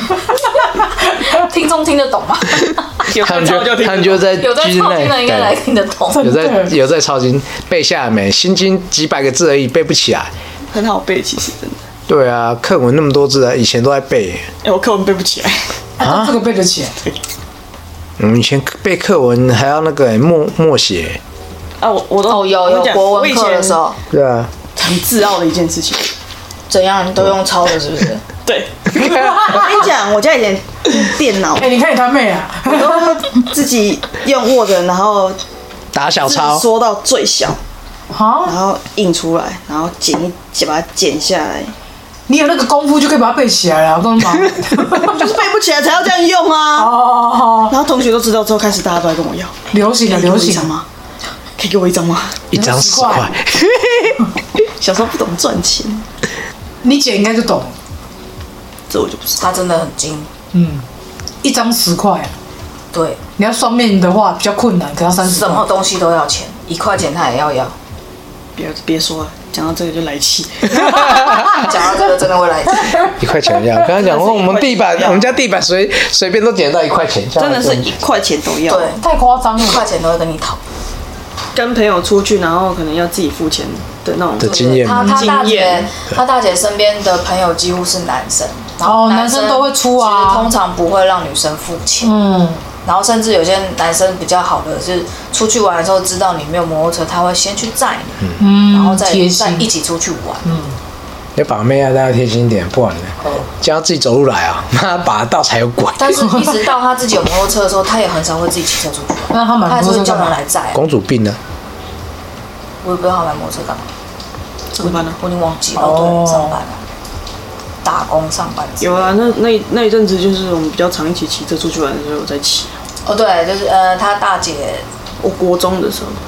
听众听得懂吗？ 有他们抄就听他们就在有在经内抄经的应该来听得懂。 有在抄经背下来没？心经几百个字而已，背不起来。 很好背，其实真的。 对啊，课文那么多字啊，以前都在背。 我课文背不起来。 啊，这个背得起来。 我们以前背课文还要那个默写。 啊，我都有我跟你讲国文课的时候， 对啊， 很自傲的一件事情。 怎样你都用抄的，是不是？ 对，我跟你讲，我家以前电脑哎，你看你他妹啊！ 我都自己用 Word，然后打小抄， 缩到最小， 啊， 然后印出来，然后把它剪下来。 你有那个功夫就可以把它背起来了，干嘛？ 就是背不起来才要这样用啊。 哦， 然后同学都知道之后，开始大家都来跟我要， 流行了， 可以给流行了。 我一张吗？可以给我一张吗？ 一张10块。 小时候不懂赚钱， 你姐应该就懂， 这我就不知道。 他真的很精。 一张10块， 对， 你要双面的话比较困难，可要30块。 什么东西都要钱，1块钱他也要。 别说了，讲到这个就来气。 讲到这个真的会来气。 1块钱一样。刚刚讲过，我们家地板随便都捡到1块钱， 真的是1块钱都要。 对， 太夸张了 1。块钱都会跟你讨。 跟朋友出去，然后可能要自己付钱的那种的经验他大姐身边的朋友几乎是男生，然后男生都会出啊其实通常不会让女生付钱。然后甚至有些男生比较好的是出去玩的时候知道你没有摩托车，他会先去载你，然后再一起出去玩。 要把妹啊，大家贴心一点，不然呢，这样自己走路来啊，妈把到才有鬼。 但是一直到他自己有摩托车的时候，他也很少会自己骑车出去玩， 那他买他还是会叫摩托车干嘛？ 人来载。 公主病呢？ 我也不知道他买摩托车干嘛， 怎么办呢？ 我已经忘记了。对，上班了，打工上班。 有啊，那一阵子就是我们比较常一起骑车出去玩的时候，我在骑。 哦，对，就是他大姐。 我国中的时候。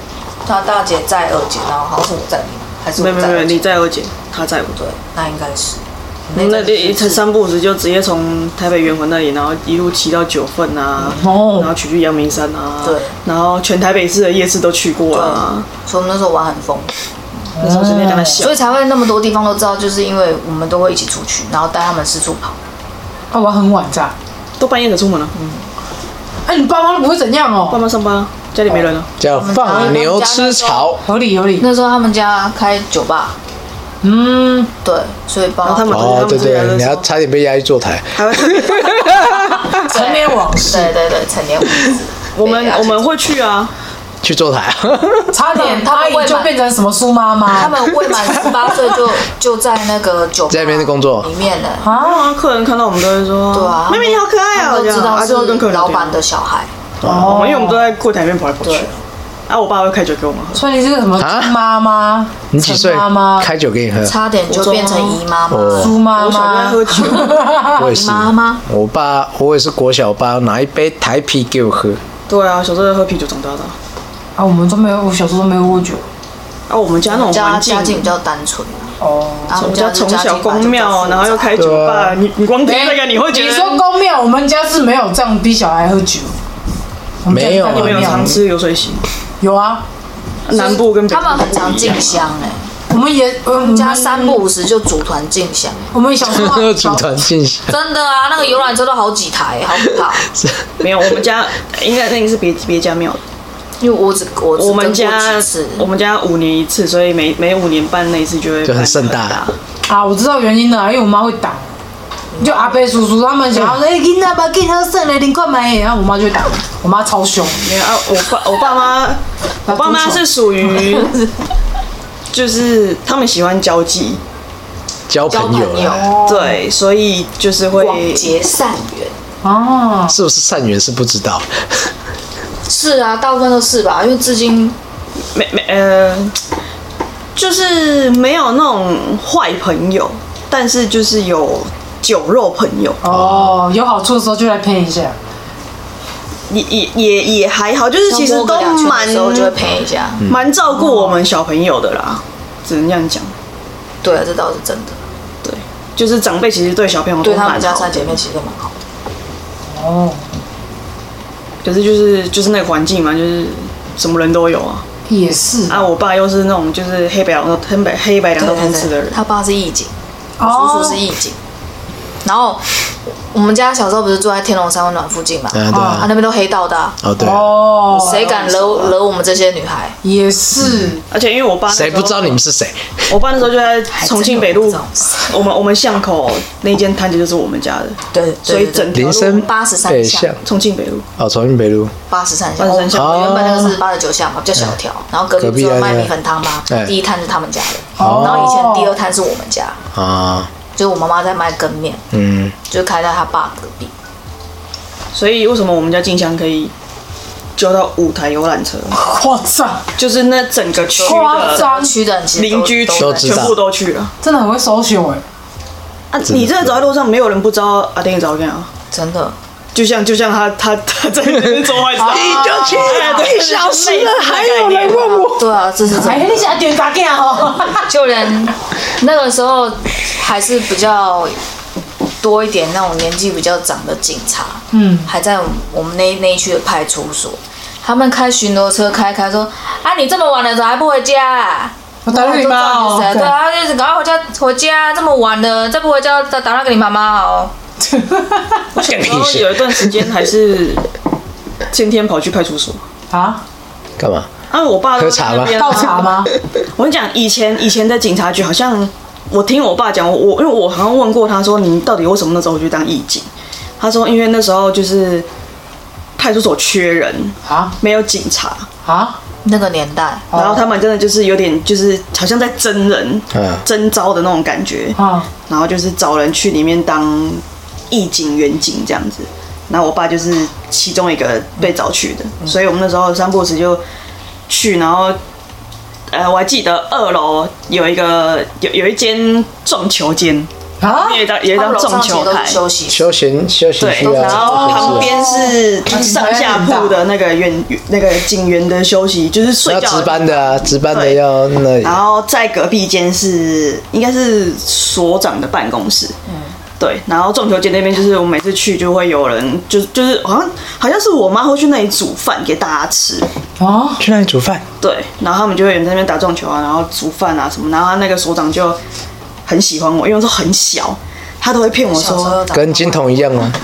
他大姐在二姐，然后好像是我在你，还是我在没有，你在二姐，他在我。 对，那应该是。 那一才3不5时就直接从台北圆环那里，然后一路骑到9份啊，然后骑去阳明山啊， 对， 然后全台北市的夜市都去过啊。 所以我们那时候玩很疯， 那时候随便跟他笑， 所以才会那么多地方都知道，就是因为我们都会一起出去，然后带他们四处跑。 玩很晚这样， 都半夜才出门了。 哎，你爸妈都不会怎样哦？ 爸妈上班啊，家里没人了。 叫放牛吃草， 合理。 那时候他们家开酒吧。对，所以爸妈他们对，你要差点被押去坐台。 成年往事， 对，成年往事。 我们会去啊， 去坐台， 差点阿姨就变成什么苏妈妈。 他们未满18岁就在那个酒吧在那边工作里面了啊。客人看到我们都会说，对啊，妹妹你好可爱哦， 都知道是老板的小孩。 哦，因为我们都在柜台里面跑来跑去。啊，我爸会开酒给我们喝。 所以你是什么妈妈？ 你几岁？开酒给你喝？ 差点就变成姨妈妈、 苏妈妈。 我小时候喝酒， 我也是。我也是国小，我爸拿一杯台啤给我喝。 对啊，小时候喝啤酒长大的。 啊，我们都没有，我小时候都没有喝酒。 啊，我们家那种环境家境比较单纯。 哦， 我们家从小公庙，然后又开酒吧，你光听这个你会觉得？ 你说公庙，我们家是没有这样逼小孩喝酒。 没有， 你们有常吃流水席？ 有啊， 南部跟北部他们很常进香哎。 我们家3不5时就组团进香。 我们小时候组团进香。 真的啊，那个游览车都好几台，好可怕。 没有，我们家应该那个是别家庙的。 因为我们家5年一次，所以每5年办那一次就会就很盛大啊。我知道原因了，因为我妈会挡，就阿伯叔叔他们想要囡仔把囡仔生了你快买，然后我妈就会挡，我妈超凶。 没有啊，我爸妈是属于，就是他们喜欢交际， 交朋友， 对，所以就是会广结善缘。 哦， 是不是善缘是不知道。 是啊，大部分都是吧，因为至今就是没有那种坏朋友，但是就是有酒肉朋友。 哦，有好处的时候就来骗一下。 也还好，就是其实都蛮照顾我们小朋友的啦，只能这样讲。 对啊，这倒是真的。 对，就是长辈其实对小朋友都对他们家3姐妹其实都蛮好的。 哦。 可是就是那个环境嘛，就是什么人都有啊。 也是啊，我爸又是那种就是黑白两道通吃的人。 他爸是义警，叔叔是义警。然后我们家小时候不是住在天龙山温暖附近嘛？ 对啊，那边都黑道的。 哦，对。 哦， 谁敢惹我们这些女孩？ 也是。 而且因为我爸谁不知道你们是谁？ 我爸那时候就在重庆北路，我们巷口那间摊子就是我们家的。 对， 所以整条路 83巷， 重庆北路。 哦，重庆北路 83巷。原本那个是89巷嘛，比较小条。然后隔壁不是有卖米粉汤吗？第一摊是他们家的，然后以前第2摊是我们家。啊。就是我妈妈在卖羹面，就开在她爸隔壁。 所以为什么我们家进香可以揪到5台游览车？ 夸张， 就是那整个区的邻居全部都去了， 真的很会social哎。 啊，你真的走在路上，没有人不知道阿丁找干啊？ 真的。 就像他在那边做坏事， 你就去1小时了，还有人问我。 对啊，这是真的。 哎，你想点啥干哦？ 就连那个时候还是比较多一点那种年纪比较长的警察，还在我们那一区的派出所，他们开巡逻车开说，啊，你这么晚了怎么还不回家啊？ 我打给你妈哦。 对啊，就是赶快回家，这么晚了再不回家，打电话给你妈妈哦。 我小时候有一段时间还是天天跑去派出所啊， 干嘛？ 啊，我爸喝茶吗？ 倒茶吗？ 我跟你讲，以前的警察局好像，我听我爸讲，因为我好像问过他说，你到底为什么那时候去当义警？他说，因为那时候就是派出所缺人啊，没有警察啊。 那个年代， 然后他们真的就是有点就是好像在征人、征招的那种感觉，然后就是找人去里面当义警、员警这样子。然后我爸就是其中一个被找去的，所以我们那时候3不5时就去，然后我还记得2楼有一间撞球间， 啊， 有一张撞球台， 休息对，然后旁边是上下铺的那个警员的休息，就是睡觉值班的啊，值班的要那里。 然后在隔壁间应该是所长的办公室。对，然后撞球间那边就是我每次去就会有人，就是好像是我妈会去那里煮饭给大家吃。 哦， 去那里煮饭？ 对，然后他们就会有人在那边打撞球啊，然后煮饭啊什么，然后他那个所长就很喜欢我，因为我说很小，他都会骗我说跟金童一样吗？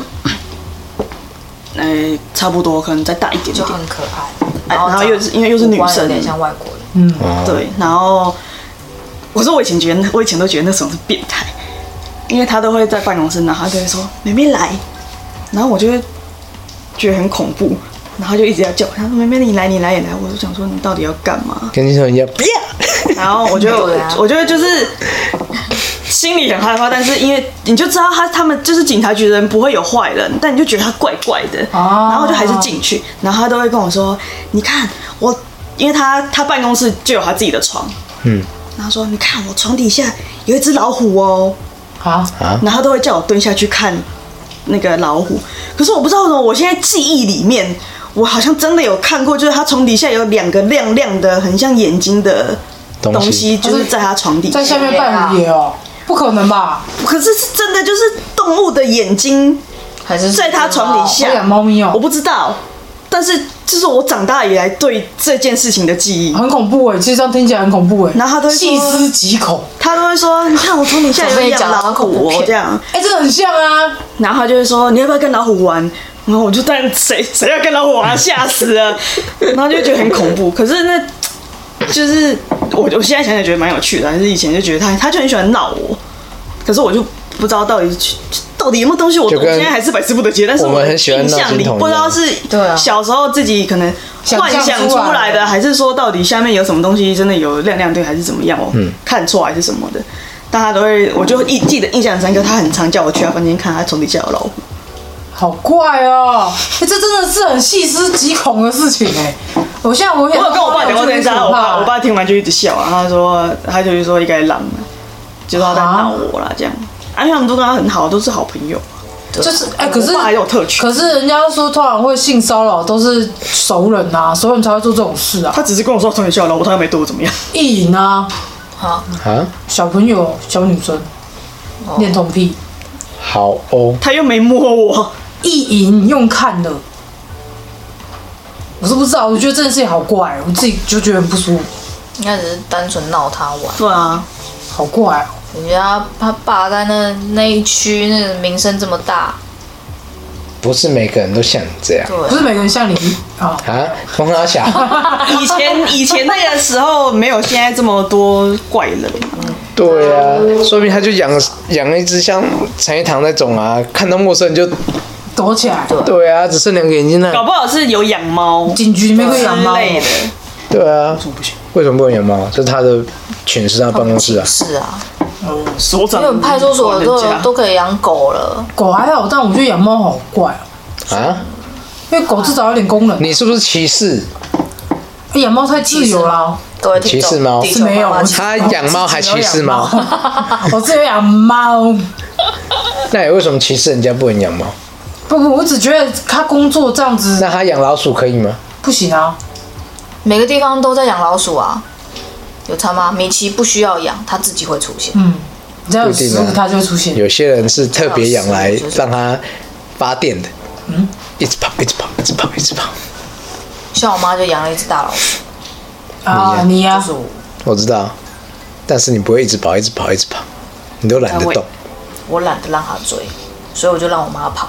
差不多，可能再大一点点， 就很可爱。 然后因为又是女生， 有点像外国人。 对，然后我说我以前都觉得那时候是变态。因为他都会在办公室，然后他就会说“妹妹来”，然后我就会觉得很恐怖，然后就一直要叫他说“妹妹你来你来也来”，我就想说你到底要干嘛？ 跟你说一样，不要。 然后我觉得就是心里很害怕，但是因为你就知道他们就是警察局的人不会有坏人，但你就觉得他怪怪的，然后就还是进去，然后他都会跟我说：“你看我，因为他办公室就有他自己的床，然后说你看我床底下有一只老虎哦。”然后他都会叫我蹲下去看那个老虎，可是我不知道为什么，我现在记忆里面，我好像真的有看过，就是他床底下有2个亮亮的、很像眼睛的东西，就是在他床底下， 在下面扮野哦，不可能吧？ 可是是真的，就是动物的眼睛， 还是在他床底下？ 养猫咪哦， 我不知道，但是这是我长大以来对这件事情的记忆， 很恐怖哎，其实这样听起来很恐怖哎。 然后他都会细思极恐， 他都会说：“你看我床底下有养老虎哦，这样。” 这个很像啊。 然后他就会说：“你要不要跟老虎玩？”然后我就但谁要跟老虎玩，吓死了。然后就觉得很恐怖。可是那就是我现在想想觉得蛮有趣的，但是以前就觉得他就很喜欢闹我，可是我就不知道到底有没有东西我现在还是百思不得其解，但是我的印象里不知道是小时候自己可能幻想出来的，还是说到底下面有什么东西真的有亮亮对，还是怎么样我看错还是什么的。但他都会，我就记得印象很深刻，他很常叫我去他房间看他床底下有老虎。 好怪哦！这真的是很细思极恐的事情哎。我有跟我爸讲过这件事，我爸听完就一直笑啊，他就说应该浪了，就是他在闹我啦这样。而且他们都跟他很好，都是好朋友。 就是可是我爸还有特权。 可是人家说通常会性骚扰都是熟人啊，熟人才会做这种事啊。 他只是跟我说床底下有老虎，他又没对我怎么样。 意淫啊，小朋友小女生恋童癖。 好哦， 他又没摸我。 意淫用看的，我是不知道，我觉得这件事情好怪，我自己就觉得很不舒服。 应该只是单纯闹他玩。 对啊， 好怪哦。 人家他爸在那一区，那个名声这么大， 不是每个人都像你这样， 不是每个人像你风阿小。 以前那个时候没有现在这么多怪人。 对啊，说明他就养了一只像陈一堂那种啊，看到陌生人就躲起来。 对啊，只剩2个眼睛那。 搞不好是有养猫， 警局里面会养猫类的。 对啊，为什么不能养猫？这是他的犬室，他办公室啊。 是啊， 所长。 因为我们派出所都可以养狗了。 狗还好，但我觉得养猫好怪啊。 因为狗至少有点功能。 你是不是歧视？ 养猫太自由了。 歧视猫是没有， 他养猫还歧视猫。 我只有养猫。 那你为什么歧视人家不能养猫？ 不，我只觉得他工作这样子。 那他养老鼠可以吗？ 不行啊。 每个地方都在养老鼠啊，有差吗？米奇不需要养，它自己会出现。 只要有食物它就会出现。 有些人是特别养来让它发电的。一直跑，一直跑，一直跑，一直跑。 像我妈就养了一只大老鼠。 你呀？ 我知道，但是你不会一直跑，一直跑，一直跑，你都懒得动。 我懒得让它追，所以我就让我妈跑。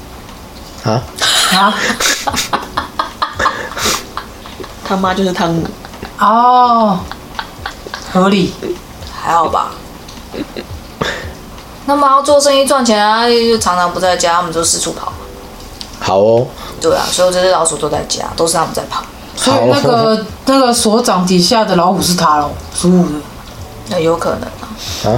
他妈就是汤姆。 合理。 还好吧。那妈要做生意赚钱啊，又常常不在家，他们就四处跑。 好哦。 对啊，所以这些老鼠都在家，都是他们在跑。 所以那个所长底下的老虎是他喽，属虎的。 那有可能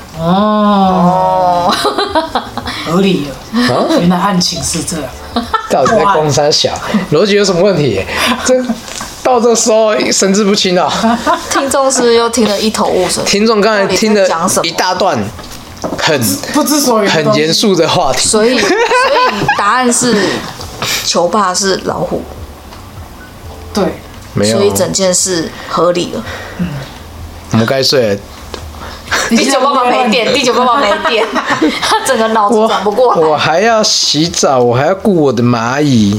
啊。合理了。原来案情是这样。 到底在攻三小，逻辑有什么问题？到这时候神志不清啊！ 听众是不是又听得一头雾水？ 听众刚才听了一大段， 不知所云， 很严肃的话题。 所以答案是球爸是老虎， 对， 没有， 所以整件事合理了。 我们该睡了。 第九爸爸没电，他整个脑子转不过来。 我还要洗澡，我还要顾我的蚂蚁。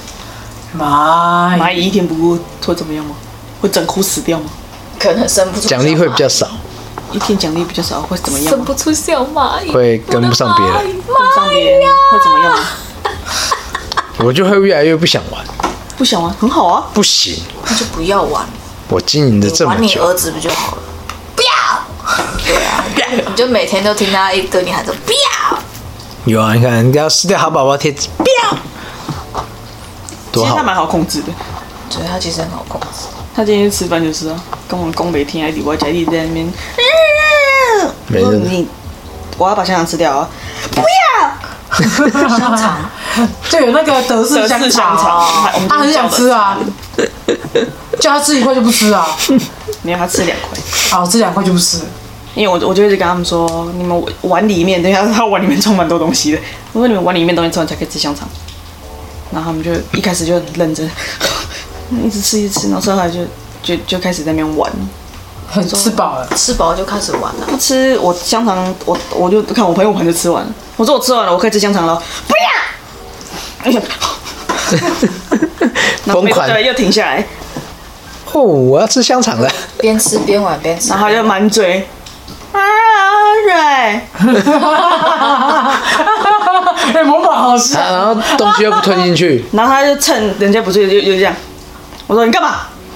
蚂蚁一天不顾会怎么样吗？会整哭死掉吗？ 可能生不出， 奖励会比较少。 一天奖励比较少会怎么样？ 生不出小蚂蚁， 会跟不上别人， 跟不上别人会怎么样？ 我就会越来越不想玩。 不想玩很好啊， 不行， 那就不要玩。 我经营的这么玩你久， 儿子不就好了？不要。对啊，你就每天都听他一对你喊着不要。 有啊，你看，你要撕掉好宝宝贴纸，不要，多好其实他。蛮好控制的。 所以他其实很好控制。 他今天吃饭就是啊，跟我们公北听，还里外家里在那边， 没人你，我要把香肠吃掉啊！不要， 香肠就有那个德式香肠，他很想吃啊，叫他吃1块就不吃啊， 没有他吃2块， 好吃2块就不吃。 因为我就一直跟他们说，你们碗里面，等一下他碗里面装蛮多东西的，我说你们碗里面东西吃完才可以吃香肠，然后他们就一开始就很认真，一直吃，然后后来就开始在那边玩。 很吃饱了， 吃饱就开始玩了。 不吃我香肠，我就看我朋友盘就吃完了。我说我吃完了，我可以吃香肠了。不要！ 疯狂对，又停下来， 哦，我要吃香肠了。 边吃边玩边吃， 然后他就满嘴对， 哎，模仿好像。 然后东西又不吞进去， 然后他就趁人家不注意就这样，我说你干嘛？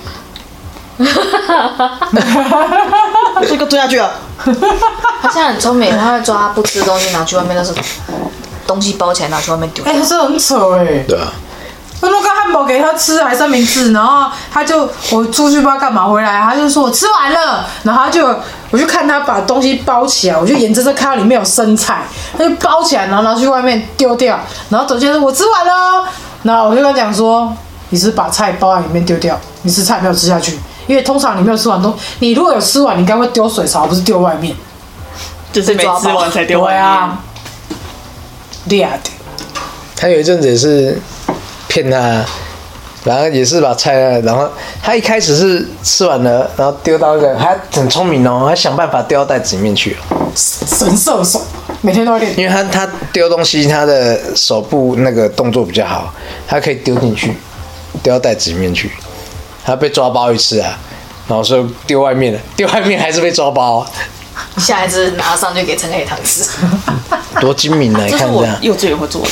这个吞下去了。 他现在很聪明，他会抓不吃的东西拿去外面，那是东西包起来拿去外面丢。 哎，这很扯哎。 对啊， 我弄个汉堡给他吃，还三明治，然后我出去不知道干嘛，回来他就说我吃完了，然后我就看他把东西包起来，我就眼睁睁看到里面有生菜，他就包起来，然后拿去外面丢掉，然后走进来说我吃完了哦，然后我就跟他讲说你是把菜包在里面丢掉，你吃菜没有吃下去，因为通常你没有吃完你如果有吃完，你应该会丢水槽，不是丢外面， 就是没吃完才丢外面。 对啊，厉害的。 他有一阵子也是骗他，然后也是把菜，然后他一开始是吃完了，然后丢到那个，他很聪明哦，他想办法丢到袋子里面去哦。 神射手，每天都要练。 因为他丢东西，他的手部那个动作比较好，他可以丢进去，丢到袋子里面去。他被抓包一次啊，然后说丢外面了，丢外面还是被抓包啊。 下一次拿上去给陈黑糖吃。 多精明啊！你这是我看这样， 幼稚园会做的。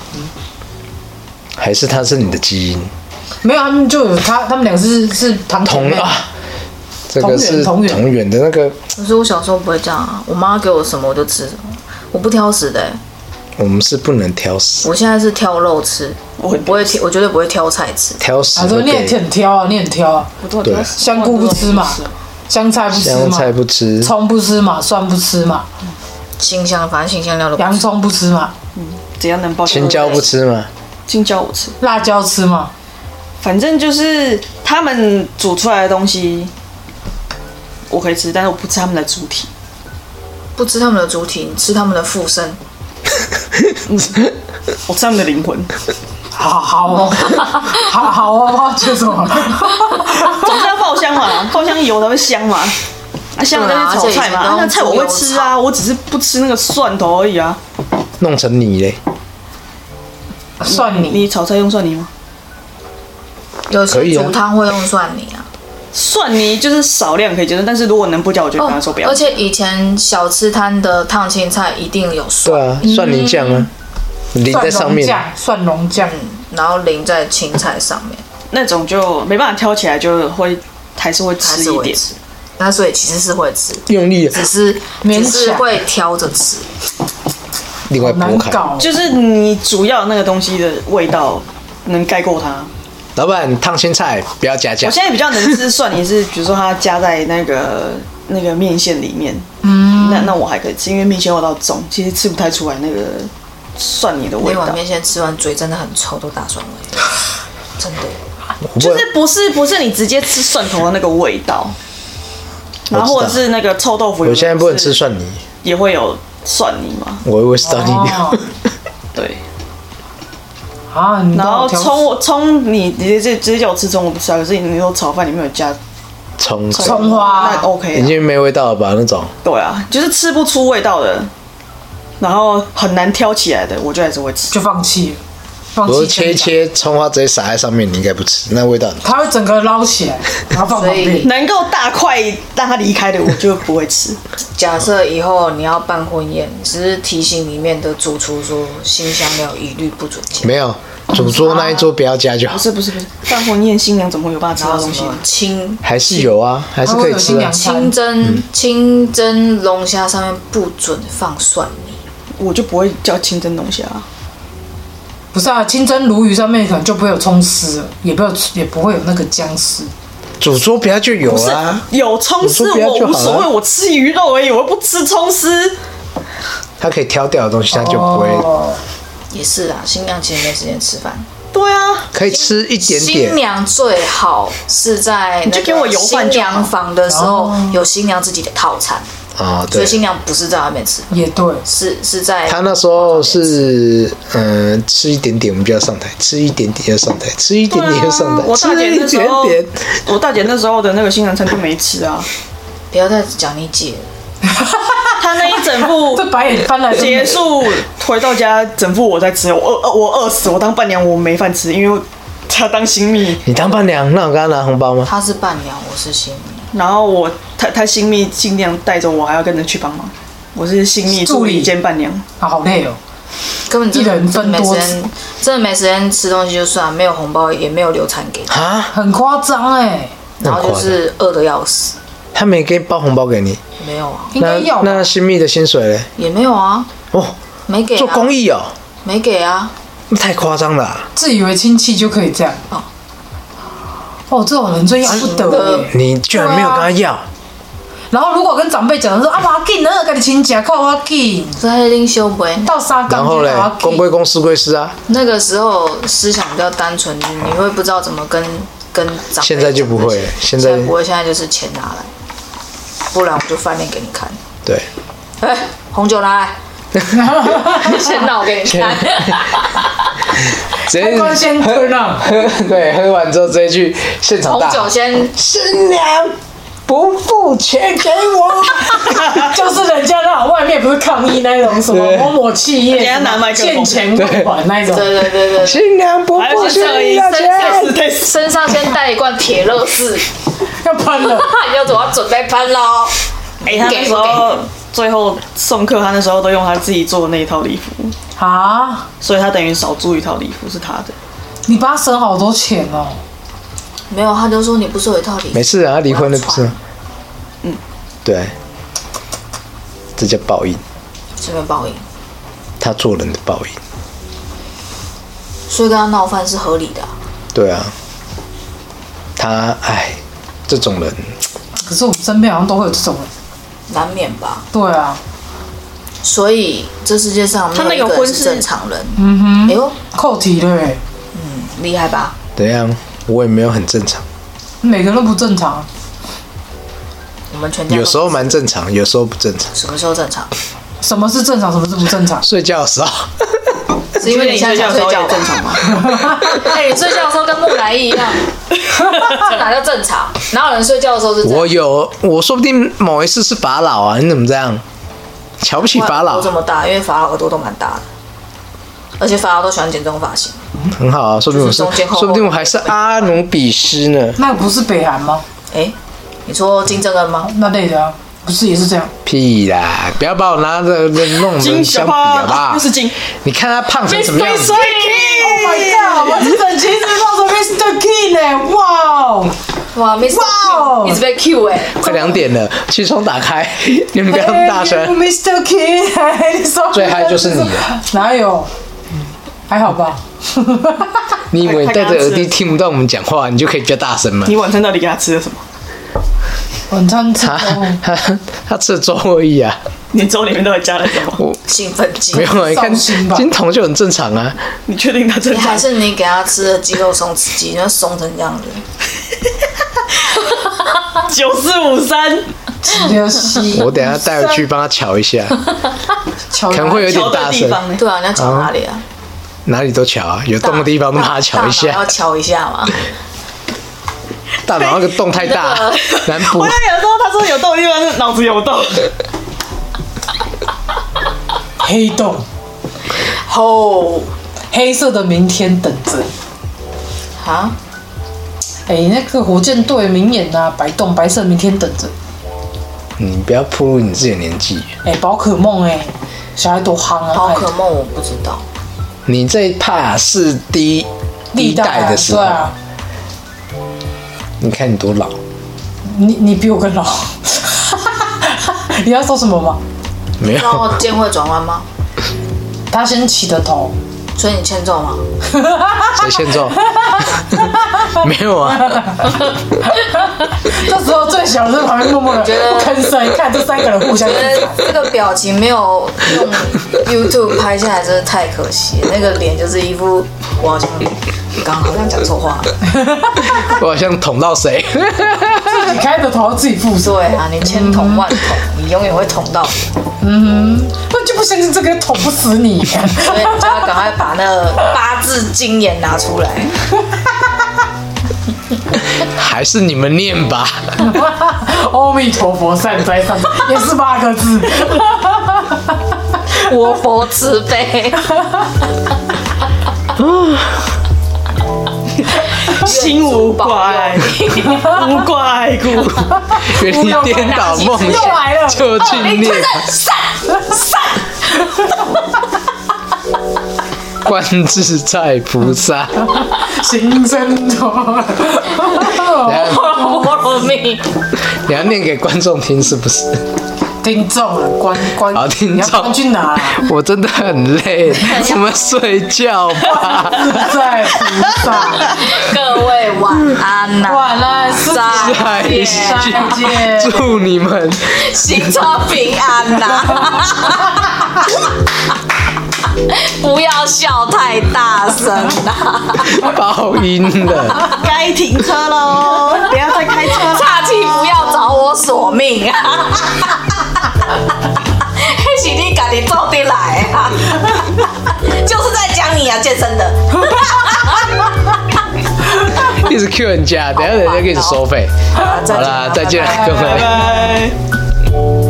还是他是你的基因没有，他们就有他们两个是堂姐妹同啊，这个是同源的那个。 可是我小时候不会这样啊，我妈给我什么我就吃什么，我不挑食的欸。 我们是不能挑食， 我现在是挑肉吃，我不会挑，我绝对不会挑菜吃。 挑食啊，说你也会给很挑啊，你很挑啊， 我都有挑食香菇不吃嘛，香菜不吃嘛， 香菜不吃， 葱不吃嘛，蒜不吃嘛， 新香，反正新香料都不吃洋葱不吃嘛， 只要能包青椒不吃吗？ 青椒我吃， 辣椒吃嘛， 反正就是他们煮出来的东西我可以吃，但是我不吃他们的主体。 不吃他们的主体，你吃他们的附身。 我吃他们的灵魂。 好哦，好哦，接什么？ 总是要爆香嘛，爆香油才会香嘛。啊，香再去炒菜嘛，啊那菜我会吃啊，我只是不吃那个蒜头而已啊。 弄成泥嘞， 蒜泥， 你炒菜用蒜泥吗？ 有可以啊些煮汤会用蒜泥啊。 蒜泥就是少量可以接受，但是如果能不加，我就跟他说不要。 而且以前小吃摊的烫青菜一定有蒜， 对啊，蒜泥酱啊，淋在上面， 蒜蓉酱， 然后淋在青菜上面， 那种就没办法挑起来，就会还是会还吃一点。 是会吃。那所以其实是会吃， 用力只是勉强只是会挑着吃。 另外剥开。 难搞， 就是你主要那个东西的味道能盖过它。 老板，烫青菜不要加酱我。现在比较能吃蒜泥是，比如说它加在那个面线里面，那我还可以吃，因为面线味道重，其实吃不太出来那个蒜泥的味道那碗。面线吃完嘴真的很臭，都大蒜味，真的。 就是不是你直接吃蒜头的那个味道，然后或者是那个臭豆腐， 我现在不能吃蒜泥， 也会有蒜泥嘛。 我以为是当地料。 对。 啊，你然后葱，你直接叫我吃葱，我不吃啊。可是你说炒饭里面有加葱花， 那 OK， 已经没味道了吧？那种。 对啊，就是吃不出味道的，然后很难挑起来的，我就还是会吃。 就放弃了。 我说切葱花直接撒在上面，你应该不吃，那味道很重。 它会整个捞起来，然后放旁边。 能够大块让它离开的，我就不会吃。 假设以后你要办婚宴，只是提醒里面的主厨说，新香料一律不准加。 没有，主桌那一桌不要加就好。 不是，办婚宴新娘怎么会有办法吃到东西？ 还是有啊，还是可以吃啊。 清蒸龙虾上面不准放蒜泥， 我就不会叫清蒸龙虾。 不是啊，清蒸鲈鱼上面可能就不会有葱丝了，也不会有那个姜丝。 主桌不要就有啊， 有葱丝我无所谓，我吃鱼肉而已，我又不吃葱丝。 他可以挑掉的东西，他就不会。 也是啊，新娘其实没时间吃饭。 对啊， 可以吃一点点。 新娘最好是在那个新娘房的时候有新娘自己的套餐。 啊，对， 所以新娘不是在外面吃， 也对， 是在他那时候是吃一点点，我们就要上台，吃一点点要上台，吃一点点要上台， 我大姐那时候， 吃一点点。 我大姐那时候的那个新娘餐就没吃啊。 不要再讲你姐了， 她那一整部这白眼翻来结束，回到家整部我在吃，我饿死，我当伴娘我没饭吃，因为她当新秘。 你当伴娘，那我跟她拿红包吗？ 她是伴娘，我是新秘。 然后他新秘新娘带着我，还要跟着去帮忙。我是新秘助理兼伴娘， 好累哦。 根本一人分多真的没时间吃东西就算，没有红包也没有留餐给你啊， 很夸张哎。 然后就是饿得要死。 他没给包红包给你？ 没有啊。 应该要。 那新秘的薪水嘞？ 也没有啊。 哦， 没给。 做公益哦？ 没给啊。 那太夸张了。 自以为亲戚就可以这样哦，这种人最要不得。 你居然没有跟他要。 然后如果跟长辈讲说啊，我紧，那个亲戚靠我紧， 在恁小辈到三缸。 然后嘞，公归公，私归私啊。 那个时候思想比较单纯，你会不知道怎么跟长辈。 现在就不会，现在不会，现在就是钱拿来，不然我就翻脸给你看。 对。 哎，红酒拿来，先拿我给你看。 直接先喝让对，喝完之后直接去现场大红酒先。 新娘不付钱给我， 就是人家那种外面不是抗议那种什么某企业欠钱不还那种。 对。 新娘不付钱要钱， 身上先带一罐铁乐士， 要喷了， 要怎么准备喷喽？ 他那时候最后送客，他那时候都用他自己做的那一套礼服啊， 所以他等于少租一套礼服是他的。 你帮他省好多钱哦。 没有，他就说你不是有一套礼服？ 没事啊，他离婚了不是？对，这叫报应。 什么报应？ 他做人的报应。 所以跟他闹翻是合理的。 对啊，他这种人。 可是我们身边好像都会有这种人。 难免吧。 对啊。 所以这世界上没有一个人是正常人。哎呦， 扣题了哎。 厉害吧？ 怎样？我也没有很正常。 每个人都不正常。 我们全家有时候蛮正常，有时候不正常。 什么时候正常？ 什么是正常？什么是不正常？ 睡觉的时候。 是因为你现在想睡觉正常吗？ 你睡觉的时候跟木乃伊一样，这哪叫正常？哪有人睡觉的时候是？ 我说不定某一次是法老啊！你怎么这样？瞧不起法老？ 都这么大，因为法老耳朵都蛮大的，而且法老都喜欢剪这种发型。 很好啊，说不定我还是阿努比斯呢。 那不是北韩吗？ 你说金正恩吗？ 那类的啊，不是也是这样？ 屁啦！不要把我拿着弄人相比好不好？ 又是金， 你看他胖成什么样子 ？Oh my god！ 我这整期是放着 Mr. King 哎， 哇 ，Mr. King， it's very cute 哎！ 快2点了，气窗打开，你们不要那么大声。 Mr. King， 最嗨就是你了。 哪有？还好吧。 你以为戴着耳机听不到我们讲话，你就可以比较大声吗？ 你晚餐到底给他吃了什么？ 晚餐吃他吃了粥而已啊。 你粥里面到底加了什么？ 兴奋剂。 没有啊，你看金童就很正常啊。 你确定他正常？ 还是你给他吃了肌肉松弛剂，那松成这样子？ 9453， 我等一下带回去帮他瞧一下，可能会有点大声。 对啊，你要瞧哪里啊？ 哪里都瞧啊，有洞的地方都把它瞧一下。 要瞧一下嘛。 大脑那个洞太大，难补。 我有时候他说有洞的地方是脑子有洞。 黑洞，黑色的明天等着。 啊？ 那个火箭队名言啊，白色明天等着。 你不要暴露你自己的年纪。 宝可梦小孩多夯啊！ 宝可梦我不知道。 你这一趴是第一代的时候。 对啊。 你看你多老。 你比我更老。你要说什么吗？ 没有。 知道剑会转弯吗？ 他先起的头。 所以你欠揍吗？ 谁欠揍？没有啊。 这时候最小的在旁边默默的不吭声，看这3个人互相。 觉得这个表情没有用 YouTube 拍下来，真的太可惜了。那个脸就是一副我好像刚好像讲错话， 我好像捅到谁？ 自己开的头自己负责。 对啊，你千捅万捅，你永远会捅到。 我就不相信这个捅不死你。 所以你就要赶快把那8字经言拿出来。 还是你们念吧。 阿弥陀佛，善哉善哉，也是8个字。 我佛慈悲。 心无挂碍，无挂碍故。 原地颠倒梦想，就去念。 散。 观自在菩萨， 行深多。 我命。 你要念给观众听是不是？ 听众啊，观好听众， 去哪？ 我真的很累，我们睡觉吧。 自在菩萨， 各位晚安呐， 晚安， 再见，祝你们新车平安呐。不要笑太大声啦， 爆音了。 该停车喽，不要再开车了。 岔气不要找我索命啊！那是你自己做的来啊，就是在讲你啊，健身的。 一直 Q 人家，等一下人家给你收费。好啦，再见了，各位。 拜拜。